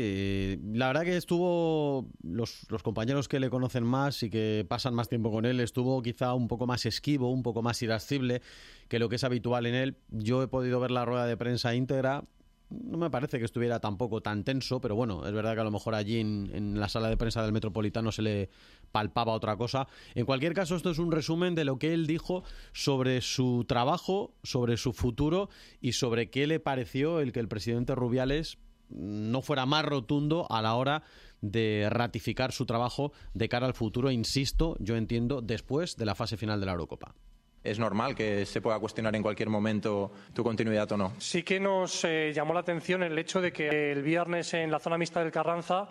La verdad que estuvo, los compañeros que le conocen más y que pasan más tiempo con él, estuvo quizá un poco más esquivo, un poco más irascible que lo que es habitual en él. Yo he podido ver la rueda de prensa íntegra. no me parece que estuviera tampoco tan tenso, pero bueno, es verdad que a lo mejor allí en la sala de prensa del Metropolitano se le palpaba otra cosa. En cualquier caso, esto es un resumen de lo que él dijo sobre su trabajo, sobre su futuro y sobre qué le pareció el que el presidente Rubiales no fuera más rotundo a la hora de ratificar su trabajo de cara al futuro, insisto, yo entiendo, después de la fase final de la Eurocopa. ¿Es normal que se pueda cuestionar en cualquier momento tu continuidad o no? Sí que nos llamó la atención el hecho de que el viernes en la zona mixta del Carranza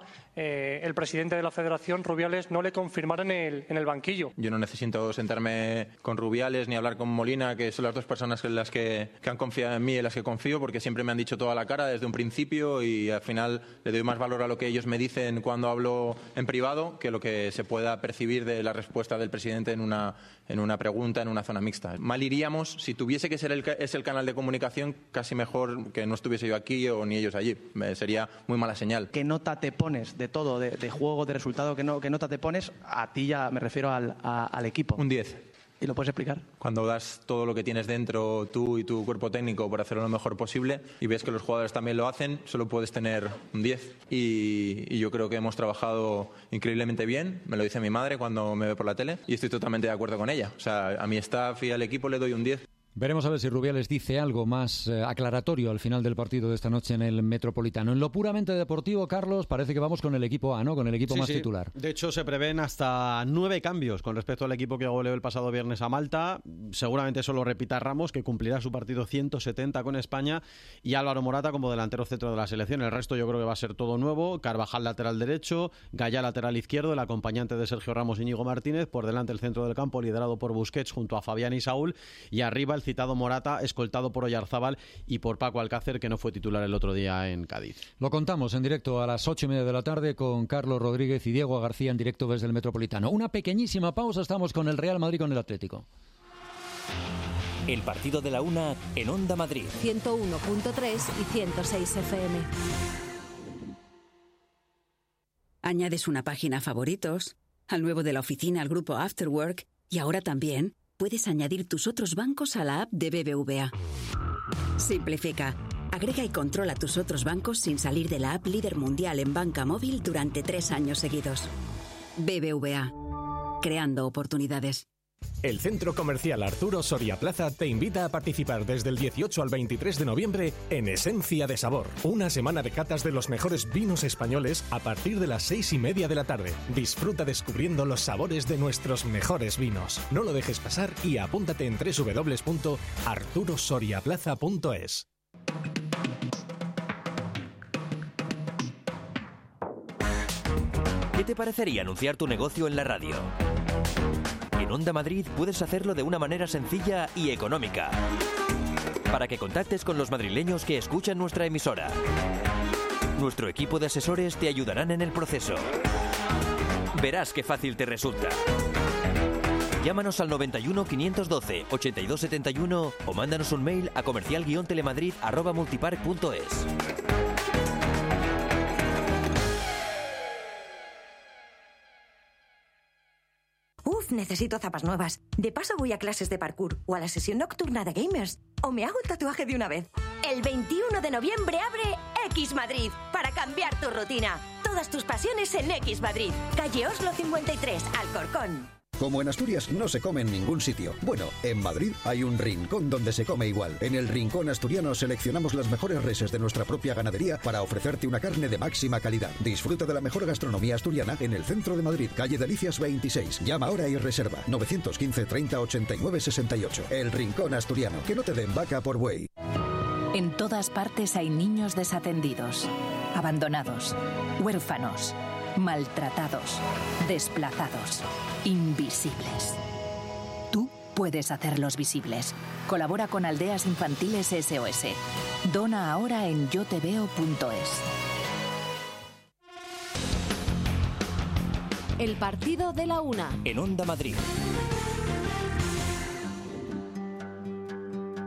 el presidente de la Federación, Rubiales, no le confirmara en el banquillo. Yo no necesito sentarme con Rubiales ni hablar con Molina, que son las dos personas en las que han confiado en mí y en las que confío, porque siempre me han dicho toda la cara desde un principio y al final le doy más valor a lo que ellos me dicen cuando hablo en privado que lo que se pueda percibir de la respuesta del presidente en una pregunta en una zona mixta. Mal iríamos si tuviese que ser el canal de comunicación, casi mejor que no estuviese yo aquí o ni ellos allí. Sería muy mala señal. ¿Qué nota te pones de todo, de juego, de resultado? ¿Qué nota te pones? A ti ya me refiero al equipo. Un 10. ¿Y lo puedes explicar? Cuando das todo lo que tienes dentro, tú y tu cuerpo técnico, por hacerlo lo mejor posible, y ves que los jugadores también lo hacen, solo puedes tener un 10. Y yo creo que hemos trabajado increíblemente bien, me lo dice mi madre cuando me ve por la tele, y estoy totalmente de acuerdo con ella. O sea, a mi staff y al equipo le doy un 10. Veremos a ver si Rubiales dice algo más aclaratorio al final del partido de esta noche en el Metropolitano. En lo puramente deportivo, Carlos, parece que vamos con el equipo A, ¿no? Con el equipo más titular. De hecho, se prevén hasta 9 cambios con respecto al equipo que goleó el pasado viernes a Malta. Seguramente eso lo repita Ramos, que cumplirá su partido 170 con España, y Álvaro Morata como delantero centro de la selección. El resto yo creo que va a ser todo nuevo. Carvajal lateral derecho, Gallá lateral izquierdo, el acompañante de Sergio Ramos, Íñigo Martínez. Por delante el centro del campo liderado por Busquets junto a Fabián y Saúl. Y arriba el citado Morata, escoltado por Oyarzábal y por Paco Alcácer, que no fue titular el otro día en Cádiz. Lo contamos en directo a las 8:30 de la tarde con Carlos Rodríguez y Diego García en directo desde el Metropolitano. Una pequeñísima pausa, estamos con el Real Madrid con el Atlético. El partido de la una en Onda Madrid. 101.3 y 106 FM. Añades una página a favoritos, al nuevo de la oficina, al grupo Afterwork, y ahora también puedes añadir tus otros bancos a la app de BBVA. Simplifica, agrega y controla tus otros bancos sin salir de la app líder mundial en banca móvil durante 3 años seguidos. BBVA, creando oportunidades. El Centro Comercial Arturo Soria Plaza te invita a participar desde el 18 al 23 de noviembre en Esencia de Sabor, una semana de catas de los mejores vinos españoles a partir de las 6:30 de la tarde. Disfruta descubriendo los sabores de nuestros mejores vinos. No lo dejes pasar y apúntate en www.arturosoriaplaza.es. ¿Qué te parecería anunciar tu negocio en la radio? En Onda Madrid puedes hacerlo de una manera sencilla y económica, para que contactes con los madrileños que escuchan nuestra emisora. Nuestro equipo de asesores te ayudarán en el proceso. Verás qué fácil te resulta. Llámanos al 91 512 8271 o mándanos un mail a comercial-telemadrid@multipark.es. Necesito zapas nuevas. De paso voy a clases de parkour o a la sesión nocturna de gamers. O me hago un tatuaje de una vez. El 21 de noviembre abre X Madrid para cambiar tu rutina. Todas tus pasiones en X Madrid. Calle Oslo 53, Alcorcón. Como en Asturias no se come en ningún sitio. Bueno, en Madrid hay un rincón donde se come igual. En el Rincón Asturiano seleccionamos las mejores reses de nuestra propia ganadería para ofrecerte una carne de máxima calidad. Disfruta de la mejor gastronomía asturiana en el centro de Madrid, calle Delicias 26. Llama ahora y reserva 915 30 89 68. El Rincón Asturiano. Que no te den vaca por buey. En todas partes hay niños desatendidos, abandonados, huérfanos, maltratados, desplazados, invisibles. Tú puedes hacerlos visibles. Colabora con Aldeas Infantiles SOS. Dona ahora en yoteveo.es. El partido de la una. En Onda Madrid.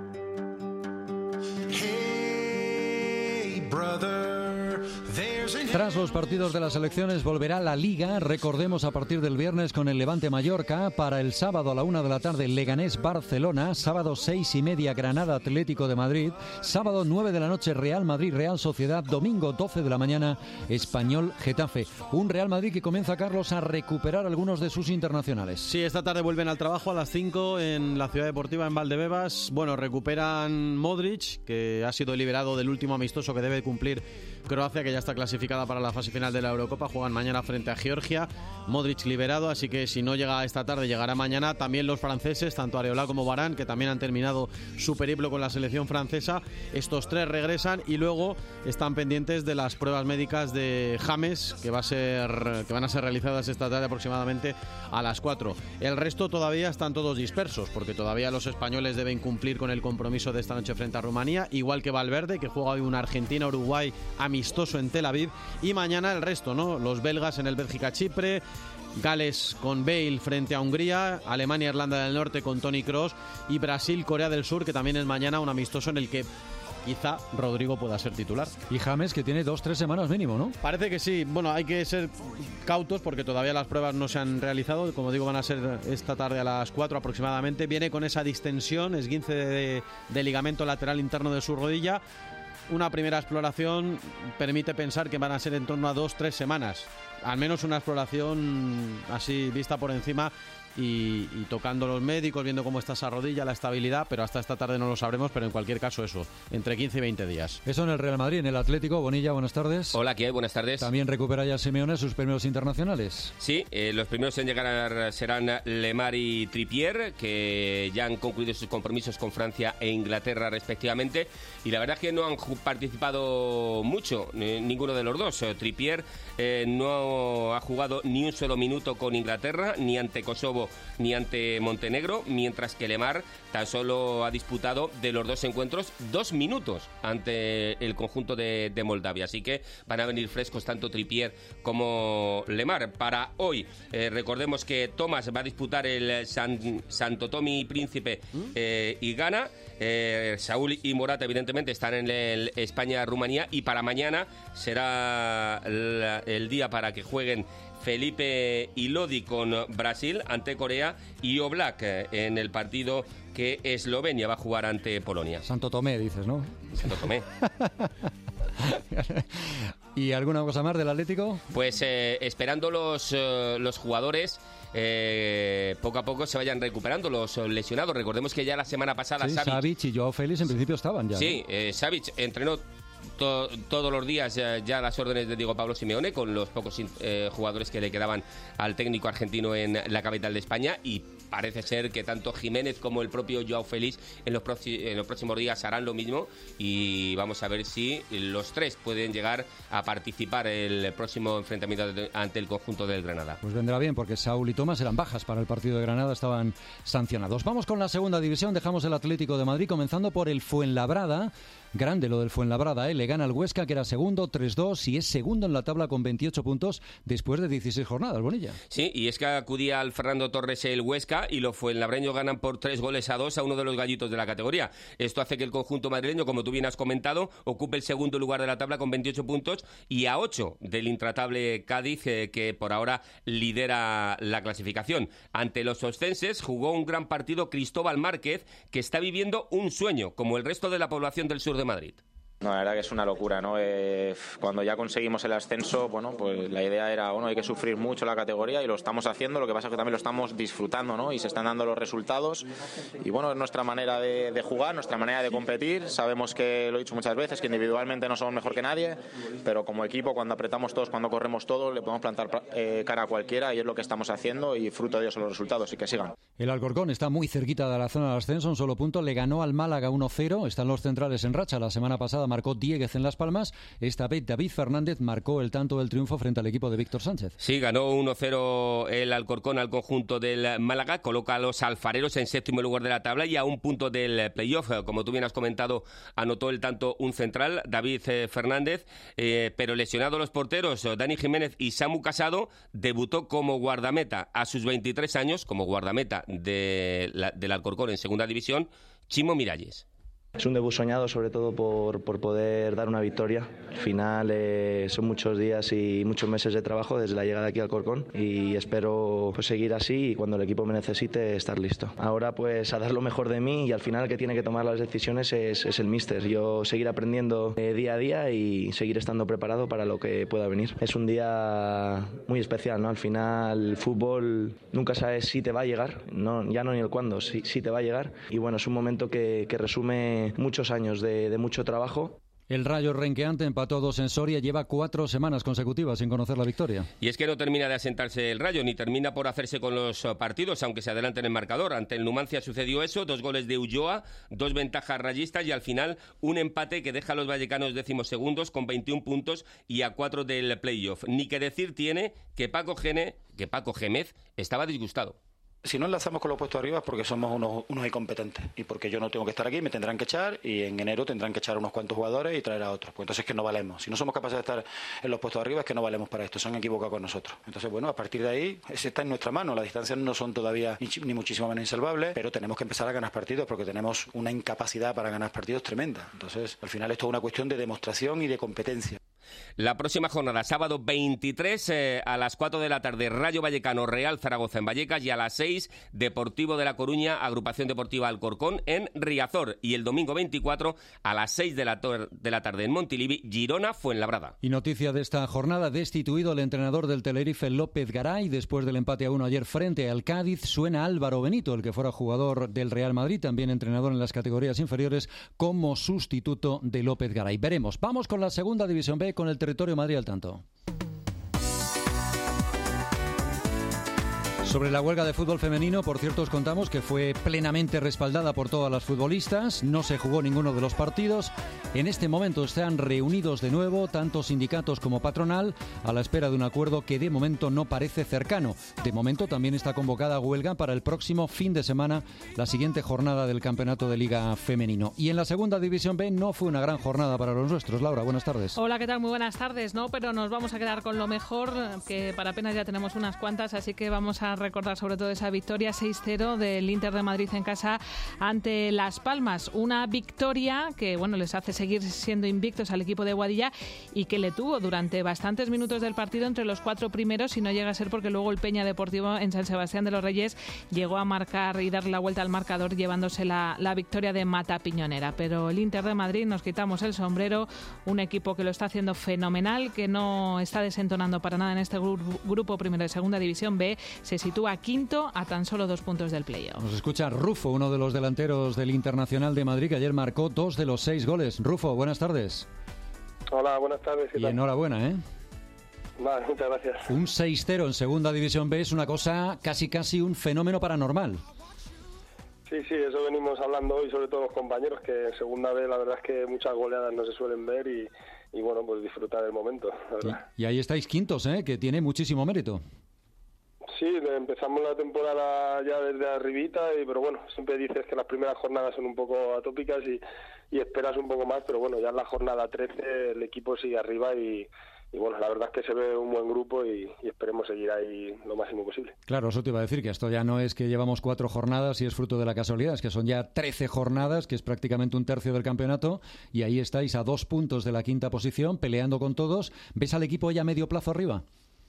Hey, brother, there's an Tras los partidos de las selecciones volverá la Liga, recordemos a partir del viernes con el Levante Mallorca, para el sábado a la 1 de la tarde Leganés Barcelona, sábado 6:30 Granada Atlético de Madrid, sábado 9 de la noche Real Madrid Real Sociedad, domingo 12 de la mañana Español Getafe. Un Real Madrid que comienza, Carlos, a recuperar algunos de sus internacionales. Sí, esta tarde vuelven al trabajo a las 5 en la Ciudad Deportiva en Valdebebas. Bueno, recuperan Modric, que ha sido liberado del último amistoso que debe cumplir Croacia, que ya está clasificada para la fase final de la Eurocopa. Juegan mañana frente a Georgia. Modric liberado, así que si no llega esta tarde, llegará mañana. También los franceses, tanto Areola como Varane, que también han terminado su periplo con la selección francesa. Estos tres regresan y luego están pendientes de las pruebas médicas de James, que van a ser realizadas esta tarde aproximadamente a las 4. El resto todavía están todos dispersos, porque todavía los españoles deben cumplir con el compromiso de esta noche frente a Rumanía, igual que Valverde, que juega hoy una Argentina-Uruguay amistoso en Tel Aviv, y mañana el resto, ¿no? Los belgas en el Bélgica-Chipre, Gales con Bale frente a Hungría, Alemania-Irlanda del Norte con Toni Kroos y Brasil-Corea del Sur, que también es mañana un amistoso en el que quizá Rodrigo pueda ser titular. Y James, que tiene 2-3 semanas mínimo, ¿no? Parece que sí. Bueno, hay que ser cautos porque todavía las pruebas no se han realizado. Como digo, van a ser esta tarde a las 4 aproximadamente. Viene con esa distensión, esguince de ligamento lateral interno de su rodilla. Una primera exploración permite pensar que van a ser en torno a 2-3 semanas. Al menos una exploración así vista por encima y tocando los médicos, viendo cómo está esa rodilla, la estabilidad, pero hasta esta tarde no lo sabremos, pero en cualquier caso eso, entre 15 y 20 días. Eso en el Real Madrid. En el Atlético, Bonilla, buenas tardes. Hola, ¿qué hay? Buenas tardes. También recupera ya Simeone sus primeros internacionales. Sí, los primeros en llegar serán Lemar y Trippier, que ya han concluido sus compromisos con Francia e Inglaterra respectivamente, y la verdad es que no han participado mucho, ninguno de los dos. Trippier no ha jugado ni un solo minuto con Inglaterra, ni ante Kosovo ni ante Montenegro, mientras que Lemar tan solo ha disputado de los dos encuentros 2 minutos ante el conjunto de Moldavia, así que van a venir frescos tanto Trippier como Lemar. Para hoy, recordemos que Thomas va a disputar el Santo Tomé y Príncipe y Ghana. Saúl y Morata evidentemente están en el España-Rumanía, y para mañana será el día para que jueguen Felipe y Lodi con Brasil ante Corea y Oblak en el partido que Eslovenia va a jugar ante Polonia. Santo Tomé, dices, ¿no? Santo Tomé. ¿Y alguna cosa más del Atlético? Pues esperando los jugadores poco a poco se vayan recuperando los lesionados. Recordemos que ya la semana pasada Savic y Joao Félix en principio estaban ya. Sí, ¿no? Savic entrenó todos los días ya las órdenes de Diego Pablo Simeone, con los pocos jugadores que le quedaban al técnico argentino en la capital de España, y parece ser que tanto Jiménez como el propio Joao Félix en los próximos días harán lo mismo, y vamos a ver si los tres pueden llegar a participar el próximo enfrentamiento ante el conjunto del Granada. Pues vendrá bien, porque Saúl y Tomás eran bajas para el partido de Granada, estaban sancionados. Vamos con la segunda división, dejamos el Atlético de Madrid, comenzando por el Fuenlabrada. Grande lo del Fuenlabrada, le gana al Huesca, que era segundo, 3-2, y es segundo en la tabla con 28 puntos después de 16 jornadas, Bonilla. Sí, y es que acudía al Fernando Torres el Huesca, y los fuenlabreños ganan por 3-2 a uno de los gallitos de la categoría. Esto hace que el conjunto madrileño, como tú bien has comentado, ocupe el segundo lugar de la tabla con 28 puntos y a 8 del intratable Cádiz, que por ahora lidera la clasificación. Ante los oscenses jugó un gran partido Cristóbal Márquez, que está viviendo un sueño, como el resto de la población del sur de Madrid. No, la verdad que es una locura, ¿no? Cuando ya conseguimos el ascenso, bueno, pues la idea era, bueno, hay que sufrir mucho la categoría, y lo estamos haciendo. Lo que pasa es que también lo estamos disfrutando, ¿no? Y se están dando los resultados, y bueno, es nuestra manera de jugar, nuestra manera de competir. Sabemos que, lo he dicho muchas veces, que individualmente no somos mejor que nadie, pero como equipo, cuando apretamos todos, cuando corremos todos, le podemos plantar cara a cualquiera, y es lo que estamos haciendo, y fruto de ello son los resultados, y que sigan. El Alcorcón está muy cerquita de la zona del ascenso, un solo punto, le ganó al Málaga 1-0, están los centrales en racha. La semana pasada marcó Dieguez en Las Palmas, esta vez David Fernández marcó el tanto del triunfo frente al equipo de Víctor Sánchez. Sí, ganó 1-0 el Alcorcón al conjunto del Málaga, coloca a los alfareros en séptimo lugar de la tabla y a un punto del playoff. Como tú bien has comentado, anotó el tanto un central, David Fernández, pero lesionado los porteros Dani Jiménez y Samu Casado. Debutó como guardameta a sus 23 años, como guardameta del Alcorcón en segunda división, Chimo Miralles. Es un debut soñado, sobre todo por poder dar una victoria. Al final son muchos días y muchos meses de trabajo desde la llegada aquí al Alcorcón y espero pues seguir así y cuando el equipo me necesite estar listo. Ahora pues a dar lo mejor de mí y al final el que tiene que tomar las decisiones es el míster. Yo seguir aprendiendo día a día y seguir estando preparado para lo que pueda venir. Es un día muy especial, ¿no? Al final el fútbol nunca sabes si te va a llegar, no, ya no ni el cuándo, si te va a llegar y bueno, es un momento que resume muchos años de mucho trabajo. El Rayo renqueante empató 2 en Soria, lleva 4 semanas consecutivas sin conocer la victoria. Y es que no termina de asentarse el Rayo, ni termina por hacerse con los partidos, aunque se adelante en el marcador. Ante el Numancia sucedió eso, 2 goles de Ulloa, 2 ventajas rayistas y al final un empate que deja a los vallecanos 12º con 21 puntos y a 4 del playoff. Ni que decir tiene que Paco Gémez estaba disgustado. Si no enlazamos con los puestos arriba es porque somos unos incompetentes y porque yo no tengo que estar aquí, me tendrán que echar y en enero tendrán que echar unos cuantos jugadores y traer a otros. Pues entonces es que no valemos. Si no somos capaces de estar en los puestos arriba es que no valemos para esto, se han equivocado con nosotros. Entonces bueno, a partir de ahí está en nuestra mano. Las distancias no son todavía ni muchísimo menos insalvables, pero tenemos que empezar a ganar partidos porque tenemos una incapacidad para ganar partidos tremenda. Entonces al final esto es una cuestión de demostración y de competencia. La próxima jornada, sábado 23 a las 4 de la tarde, Rayo Vallecano, Real Zaragoza en Vallecas y a las 6, Deportivo de La Coruña, Agrupación Deportiva Alcorcón en Riazor. Y el domingo 24 a las 6 de la tarde en Montilivi, Girona, Fuenlabrada. Y noticia de esta jornada, destituido el entrenador del Tenerife, López Garay, después del empate a 1 ayer frente al Cádiz. Suena Álvaro Benito, el que fuera jugador del Real Madrid, también entrenador en las categorías inferiores, como sustituto de López Garay. Veremos. Vamos con la segunda división B, con el Territorio Madrid al tanto. Sobre la huelga de fútbol femenino, por cierto, os contamos que fue plenamente respaldada por todas las futbolistas, no se jugó ninguno de los partidos. En este momento están reunidos de nuevo, tanto sindicatos como patronal, a la espera de un acuerdo que de momento no parece cercano. De momento también está convocada huelga para el próximo fin de semana, la siguiente jornada del Campeonato de Liga Femenino. Y en la segunda división B no fue una gran jornada para los nuestros. Laura, buenas tardes. Hola, ¿qué tal? Muy buenas tardes, ¿no? Pero nos vamos a quedar con lo mejor, que para apenas ya tenemos unas cuantas, así que vamos a recordar sobre todo esa victoria 6-0 del Inter de Madrid en casa ante Las Palmas. Una victoria que, bueno, les hace seguir siendo invictos al equipo de Boadilla y que le tuvo durante bastantes minutos del partido entre los 4 primeros, y no llega a ser porque luego el Peña Deportivo en San Sebastián de los Reyes llegó a marcar y darle la vuelta al marcador llevándose la victoria de Mata Piñonera. Pero el Inter de Madrid, nos quitamos el sombrero, un equipo que lo está haciendo fenomenal, que no está desentonando para nada en este grupo primero de segunda división B, se sitúa quinto a tan solo 2 puntos del playoff. Nos escucha Rufo, uno de los delanteros del Internacional de Madrid, que ayer marcó 2 de los 6 goles. Rufo, buenas tardes. Hola, buenas tardes. Y enhorabuena, ¿eh? Vale, muchas gracias. Un 6-0 en segunda división B es una cosa casi un fenómeno paranormal. Sí, eso venimos hablando hoy, sobre todo los compañeros, que en segunda B la verdad es que muchas goleadas no se suelen ver y bueno, pues disfrutar del momento, la verdad. Y ahí estáis quintos, que tiene muchísimo mérito. Sí, empezamos la temporada ya desde arribita, pero bueno, siempre dices que las primeras jornadas son un poco atópicas y esperas un poco más, pero bueno, ya en la jornada 13 el equipo sigue arriba y bueno, la verdad es que se ve un buen grupo y esperemos seguir ahí lo máximo posible. Claro, eso te iba a decir, que esto ya no es que llevamos 4 jornadas y es fruto de la casualidad, es que son ya 13 jornadas, que es prácticamente un tercio del campeonato, y ahí estáis a 2 puntos de la quinta posición, peleando con todos. ¿Ves al equipo ya a medio plazo arriba?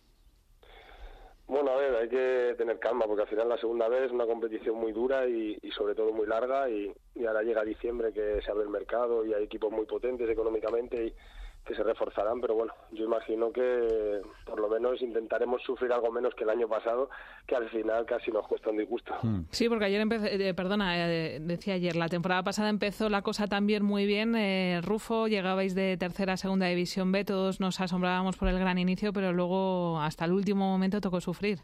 Bueno, a ver, hay que tener calma, porque al final la segunda vez es una competición muy dura y sobre todo muy larga, y ahora llega diciembre que se abre el mercado y hay equipos muy potentes económicamente y que se reforzarán, pero bueno, yo imagino que por lo menos intentaremos sufrir algo menos que el año pasado, que al final casi nos cuesta un disgusto. Sí, porque ayer decía ayer, la temporada pasada empezó la cosa también muy bien. Rufo, llegabais de tercera a segunda división B, todos nos asombrábamos por el gran inicio, pero luego hasta el último momento tocó sufrir.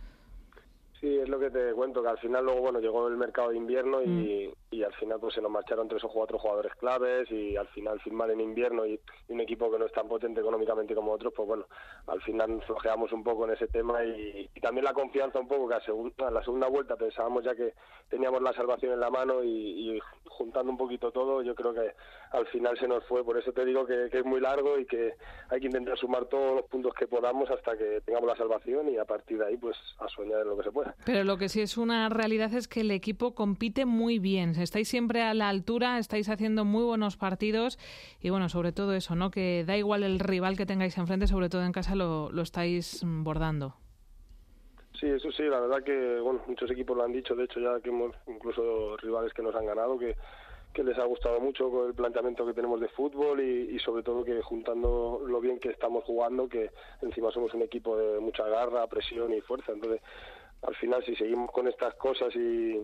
Sí, es lo que te cuento, que al final luego, bueno, llegó el mercado de invierno y al final pues se nos marcharon 3 o 4 jugadores claves, y al final firmar en invierno y un equipo que no es tan potente económicamente como otros, pues bueno, al final flojeamos un poco en ese tema y también la confianza un poco, que a la segunda vuelta pensábamos ya que teníamos la salvación en la mano y juntando un poquito todo, yo creo que al final se nos fue. Por eso te digo que es muy largo y que hay que intentar sumar todos los puntos que podamos hasta que tengamos la salvación, y a partir de ahí pues a soñar en lo que se pueda. semana. Pero lo que sí es una realidad es que el equipo compite muy bien. Estáis siempre a la altura, estáis haciendo muy buenos partidos y bueno, sobre todo eso, ¿no? Que da igual el rival que tengáis enfrente, sobre todo en casa lo estáis bordando. Sí, eso sí, la verdad que bueno, muchos equipos lo han dicho, de hecho ya que hemos incluso rivales que nos han ganado, que les ha gustado mucho con el planteamiento que tenemos de fútbol y sobre todo que juntando lo bien que estamos jugando, que encima somos un equipo de mucha garra, presión y fuerza. Entonces, al final, si seguimos con estas cosas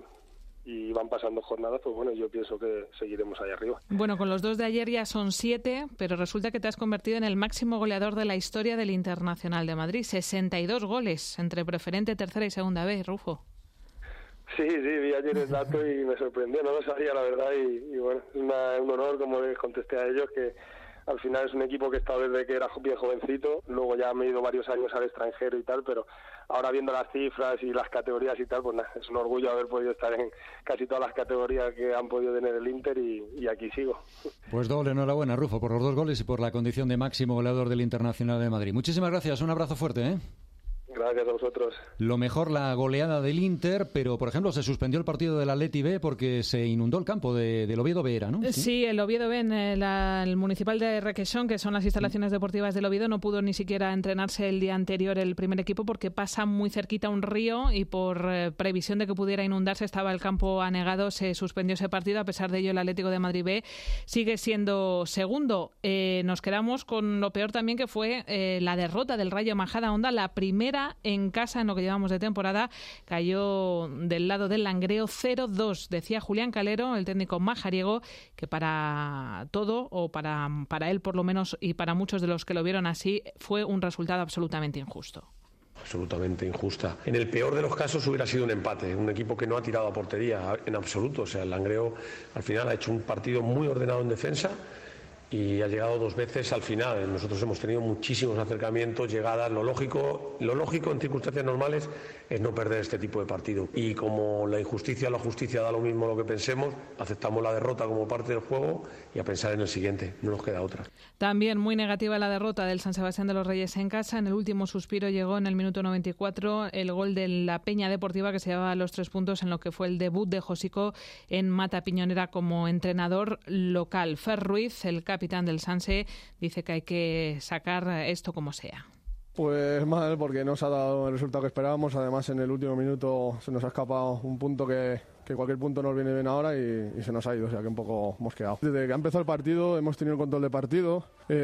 y van pasando jornadas, pues bueno, yo pienso que seguiremos ahí arriba. Bueno, con los 2 de ayer ya son 7, pero resulta que te has convertido en el máximo goleador de la historia del Internacional de Madrid. 62 goles entre preferente, tercera y segunda B, Rufo. Sí, vi ayer el dato y me sorprendió, no lo sabía la verdad y bueno, es un honor, como les contesté a ellos, que al final es un equipo que he estado desde que era bien jovencito, luego ya me he ido varios años al extranjero y tal, pero ahora viendo las cifras y las categorías y tal, pues nada, es un orgullo haber podido estar en casi todas las categorías que han podido tener el Inter y aquí sigo. Pues doble enhorabuena, Rufo, por los 2 goles y por la condición de máximo goleador del Internacional de Madrid. Muchísimas gracias, un abrazo fuerte, ¿eh? Gracias a vosotros. Lo mejor la goleada del Inter, pero por ejemplo se suspendió el partido del Atleti B porque se inundó el campo del Oviedo B, ¿no? Sí, el Oviedo B, el municipal de Requesón, que son las instalaciones deportivas del Oviedo, no pudo ni siquiera entrenarse el día anterior el primer equipo porque pasa muy cerquita un río y por previsión de que pudiera inundarse estaba el campo anegado, se suspendió ese partido. A pesar de ello, el Atlético de Madrid B sigue siendo segundo. Nos quedamos con lo peor también, que fue la derrota del Rayo Majadahonda, la primera en casa en lo que llevamos de temporada. Cayó del lado del Langreo 0-2. Decía Julián Calero, el técnico majariego, que para todo, o para él por lo menos, y para muchos de los que lo vieron así, fue un resultado absolutamente injusto. Absolutamente injusta. En el peor de los casos hubiera sido un empate, un equipo que no ha tirado a portería en absoluto. O sea, el Langreo al final ha hecho un partido muy ordenado en defensa y ha llegado 2 veces al final. Nosotros hemos tenido muchísimos acercamientos, llegadas. Lo lógico en circunstancias normales es no perder este tipo de partido. Y como la injusticia o la justicia da lo mismo lo que pensemos, aceptamos la derrota como parte del juego y a pensar en el siguiente. No nos queda otra. También muy negativa la derrota del San Sebastián de los Reyes en casa. En el último suspiro llegó en el minuto 94 el gol de la Peña Deportiva, que se llevaba los 3 puntos en lo que fue el debut de Josico en Mata Piñonera como entrenador local. Fer Ruiz, el capitán del Sanse, dice que hay que sacar esto como sea. Pues mal, porque no se ha dado el resultado que esperábamos. Además, en el último minuto se nos ha escapado un punto que cualquier punto nos viene bien ahora y se nos ha ido, o sea que un poco hemos quedado. Desde que ha empezado el partido hemos tenido el control de partido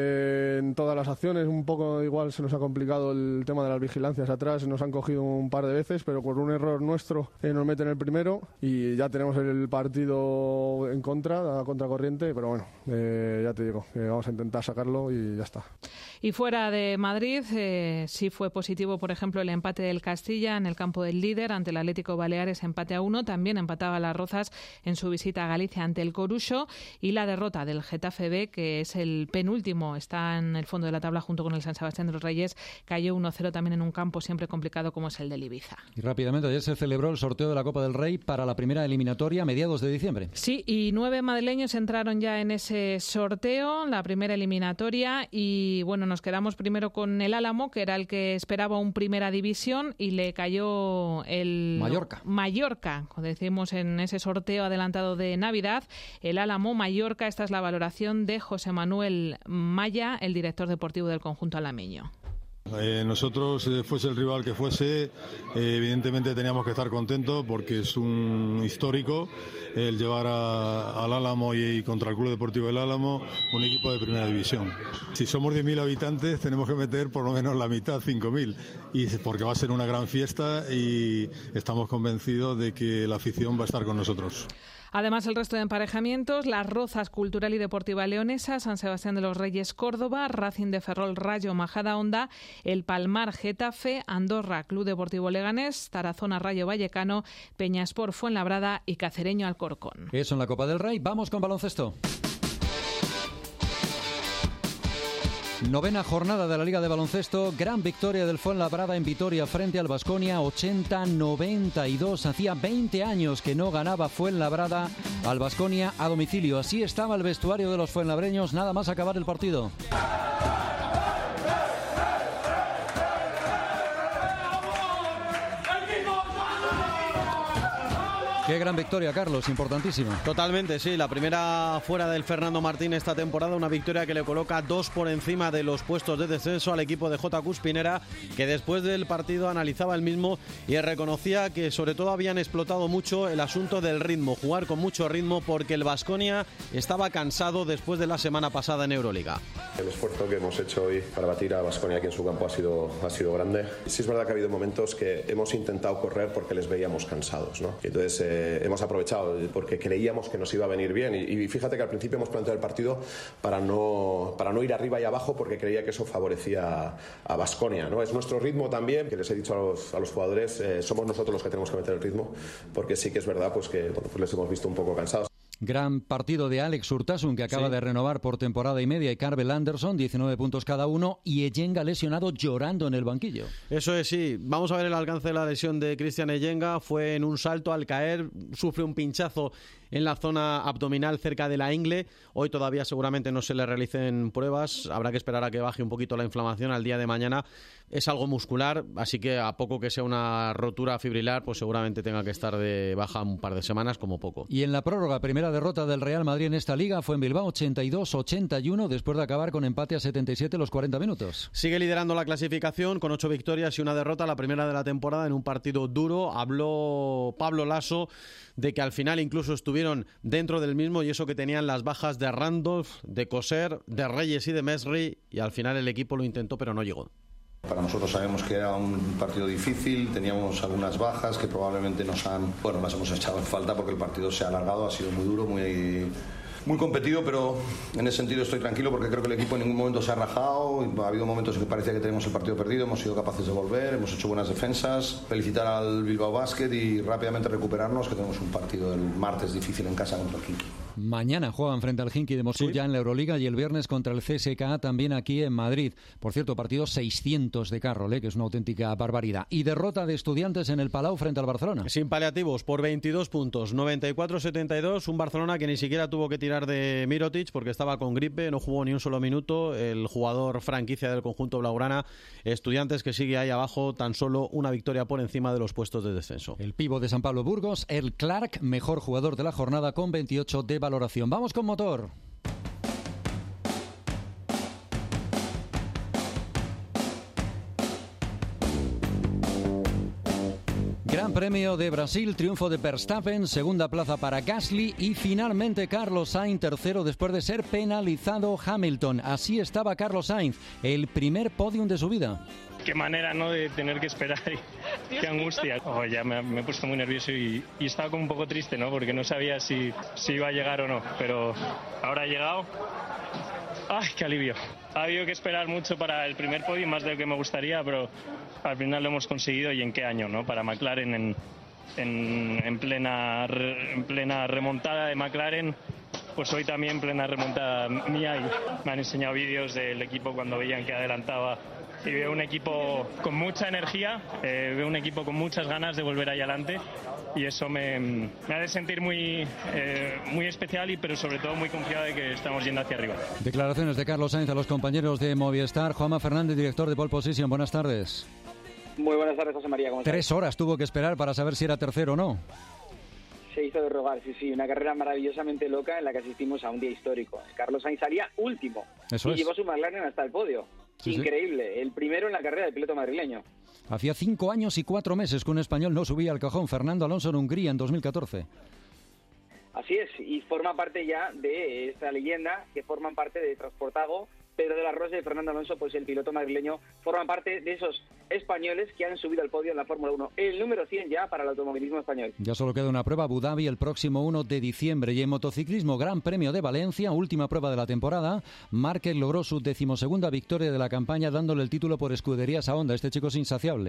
en todas las acciones. Un poco igual se nos ha complicado el tema de las vigilancias atrás, nos han cogido un par de veces, pero por un error nuestro nos meten el primero y ya tenemos el partido en contra, a contracorriente, pero bueno, ya te digo, vamos a intentar sacarlo y ya está. Y fuera de Madrid, sí fue positivo, por ejemplo, el empate del Castilla en el campo del líder ante el Atlético Baleares, empate a 1. También empataba Las Rozas en su visita a Galicia ante el Coruso, y la derrota del Getafe B, que es el penúltimo, está en el fondo de la tabla junto con el San Sebastián de los Reyes, cayó 1-0 también en un campo siempre complicado como es el del Ibiza. Y rápidamente, ayer se celebró el sorteo de la Copa del Rey para la primera eliminatoria a mediados de diciembre. Sí, y 9 madrileños entraron ya en ese sorteo, la primera eliminatoria, y bueno, nos quedamos primero con el Álamo, que era el que esperaba un primera división, y le cayó el Mallorca, como decimos en ese sorteo adelantado de Navidad, el Álamo Mallorca. Esta es la valoración de José Manuel Maya, el director deportivo del conjunto alameño. Nosotros, fuese el rival que fuese, evidentemente teníamos que estar contentos porque es un histórico el llevar al Álamo y contra el Club Deportivo del Álamo un equipo de primera división. Si somos 10.000 habitantes tenemos que meter por lo menos la mitad, 5.000, y porque va a ser una gran fiesta y estamos convencidos de que la afición va a estar con nosotros. Además, el resto de emparejamientos: Las Rozas Cultural y Deportiva Leonesa, San Sebastián de los Reyes Córdoba, Racing de Ferrol Rayo Majadahonda, El Palmar Getafe, Andorra Club Deportivo Leganés, Tarazona Rayo Vallecano, Peñaspor Fuenlabrada y Cacereño Alcorcón. Eso en la Copa del Rey. Vamos con baloncesto. 9ª jornada de la Liga de Baloncesto. Gran victoria del Fuenlabrada en Vitoria frente al Baskonia, 80-92. Hacía 20 años que no ganaba Fuenlabrada al Baskonia a domicilio. Así estaba el vestuario de los fuenlabreños nada más acabar el partido. Qué gran victoria, Carlos, importantísima. Totalmente, sí, la primera fuera del Fernando Martín esta temporada, una victoria que le coloca 2 por encima de los puestos de descenso al equipo de J. Cuspinera, que después del partido analizaba el mismo y reconocía que sobre todo habían explotado mucho el asunto del ritmo, jugar con mucho ritmo, porque el Baskonia estaba cansado después de la semana pasada en Euroliga. El esfuerzo que hemos hecho hoy para batir a Baskonia aquí en su campo ha sido grande. Sí es verdad que ha habido momentos que hemos intentado correr porque les veíamos cansados, ¿no? Entonces hemos aprovechado porque creíamos que nos iba a venir bien y fíjate que al principio hemos planteado el partido para no ir arriba y abajo porque creía que eso favorecía a Baskonia, ¿no? Es nuestro ritmo también, que les he dicho a los jugadores, somos nosotros los que tenemos que meter el ritmo, porque sí que es verdad pues que pues les hemos visto un poco cansados. Gran partido de Alex Urtasun, que acaba de renovar por temporada y media, y Carvel Anderson, 19 puntos cada uno, y Eyenga lesionado llorando en el banquillo. Eso es, sí. Vamos a ver el alcance de la lesión de Cristian Eyenga. Fue en un salto al caer, sufre un pinchazo en la zona abdominal cerca de la ingle. Hoy todavía seguramente no se le realicen pruebas. Habrá que esperar a que baje un poquito la inflamación al día de mañana. Es algo muscular, así que a poco que sea una rotura fibrilar, pues seguramente tenga que estar de baja un par de semanas como poco. Y en la prórroga, primera derrota del Real Madrid en esta liga fue en Bilbao, 82-81, después de acabar con empate a 77 los 40 minutos. Sigue liderando la clasificación con 8 victorias y una derrota, la primera de la temporada, en un partido duro. Habló Pablo Laso de que al final incluso estuvieron dentro del mismo, y eso que tenían las bajas de Randolph, de Coser, de Reyes y de Mesri, y al final el equipo lo intentó pero no llegó. Para nosotros sabemos que era un partido difícil, teníamos algunas bajas que probablemente las hemos echado en falta porque el partido se ha alargado, ha sido muy duro, muy competido, pero en ese sentido estoy tranquilo porque creo que el equipo en ningún momento se ha rajado. Ha habido momentos en que parecía que teníamos el partido perdido, hemos sido capaces de volver, hemos hecho buenas defensas. Felicitar al Bilbao Basket y rápidamente recuperarnos, que tenemos un partido el martes difícil en casa contra el Khimki. Mañana juegan frente al Khimki de Moscú ya en la Euroliga, y el viernes contra el CSKA también aquí en Madrid. Por cierto, partido 600 de Carroll, que es una auténtica barbaridad. Y derrota de Estudiantes en el Palau frente al Barcelona. Sin paliativos, por 22 puntos, 94-72, un Barcelona que ni siquiera tuvo que tirar de Mirotic porque estaba con gripe, no jugó ni un solo minuto el jugador franquicia del conjunto blaugrana. Estudiantes que sigue ahí abajo, tan solo una victoria por encima de los puestos de descenso. El pívot de San Pablo Burgos, Earl Clark, mejor jugador de la jornada con 28 de valoración. Vamos con motor. Gran Premio de Brasil, triunfo de Verstappen, segunda plaza para Gasly y finalmente Carlos Sainz, tercero después de ser penalizado Hamilton. Así estaba Carlos Sainz, el primer podium de su vida. Qué manera, ¿no?, de tener que esperar y qué angustia. Ya me he puesto muy nervioso y estaba como un poco triste, ¿no?, porque no sabía si iba a llegar o no, pero ahora ha llegado. ¡Ay, qué alivio! Ha habido que esperar mucho para el primer podio, más de lo que me gustaría, pero al final lo hemos conseguido. ¿Y en qué año, no? Para McLaren en plena remontada de McLaren, pues hoy también plena remontada mía, y me han enseñado vídeos del equipo cuando veían que adelantaba. Y veo un equipo con mucha energía, veo un equipo con muchas ganas de volver ahí adelante, y eso me hace sentir muy especial, pero sobre todo muy confiado de que estamos yendo hacia arriba. Declaraciones de Carlos Sainz a los compañeros de Movistar. Juanma Fernández, director de Pole Position, buenas tardes. Muy buenas tardes, José María. ¿Cómo estás? 3 horas tuvo que esperar para saber si era tercero o no. Se hizo de rogar, sí, una carrera maravillosamente loca en la que asistimos a un día histórico. Carlos Sainz salía último y llevó su McLaren hasta el podio. Sí, increíble, sí. El primero en la carrera del piloto madrileño. Hacía 5 años y 4 meses que un español no subía al cajón. Fernando Alonso en Hungría en 2014. Así es, y forma parte ya de esta leyenda, que forman parte de Transportago, Pedro de la Rosa y Fernando Alonso, pues el piloto madrileño, forman parte de esos españoles que han subido al podio en la Fórmula 1. El número 100 ya para el automovilismo español. Ya solo queda una prueba, Abu Dhabi, el próximo 1 de diciembre. Y en motociclismo, Gran Premio de Valencia, última prueba de la temporada. Márquez logró su 12ª victoria de la campaña, dándole el título por escuderías a Honda. Este chico es insaciable.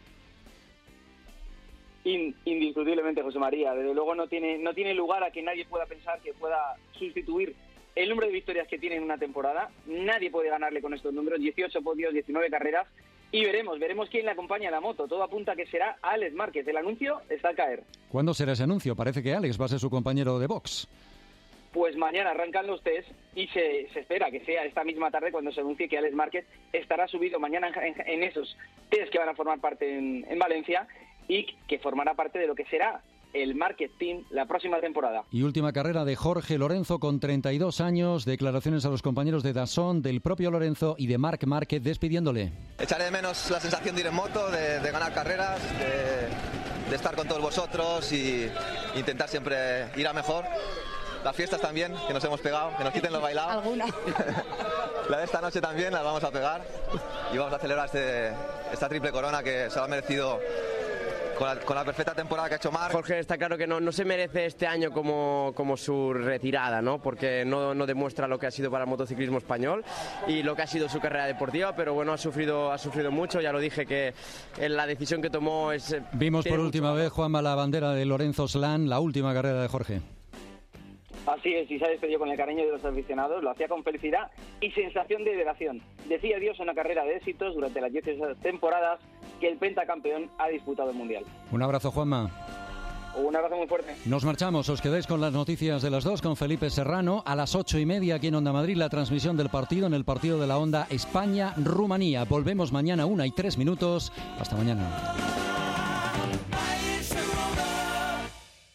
Indiscutiblemente, José María. Desde luego no tiene lugar a que nadie pueda pensar que pueda sustituir el número de victorias que tiene en una temporada. Nadie puede ganarle con estos números, 18 podios, 19 carreras, y veremos quién le acompaña a la moto. Todo apunta a que será Alex Márquez. El anuncio está a caer. ¿Cuándo será ese anuncio? Parece que Alex va a ser su compañero de box. Pues mañana arrancan los test y se espera que sea esta misma tarde cuando se anuncie que Alex Márquez estará subido mañana en esos test que van a formar parte en Valencia, y que formará parte de lo que será el Márquez Team la próxima temporada. Y última carrera de Jorge Lorenzo con 32 años, declaraciones a los compañeros de DAZN, del propio Lorenzo y de Marc Márquez despidiéndole. Echaré de menos la sensación de ir en moto, de ganar carreras, de estar con todos vosotros y intentar siempre ir a mejor. Las fiestas también, que nos hemos pegado, que nos quiten lo bailado. Alguna. La de esta noche también la vamos a pegar y vamos a celebrar esta triple corona que se lo ha merecido con la perfecta temporada que ha hecho Marc. Jorge está claro que no se merece este año como su retirada, ¿no? Porque no demuestra lo que ha sido para el motociclismo español y lo que ha sido su carrera deportiva, pero bueno, ha sufrido mucho, ya lo dije que la decisión que tomó es... Vimos por última vez, Juanma, la bandera de Lorenzo Slán, la última carrera de Jorge. Así es, y se ha despedido con el cariño de los aficionados, lo hacía con felicidad y sensación de elevación. Decía adiós a una carrera de éxitos durante las 10 temporadas que el pentacampeón ha disputado el Mundial. Un abrazo, Juanma. Un abrazo muy fuerte. Nos marchamos, os quedáis con las noticias de las 2 con Felipe Serrano. A las 8:30 aquí en Onda Madrid, la transmisión del partido, en el partido de la Onda España-Rumanía. Volvemos mañana 1:03. Hasta mañana.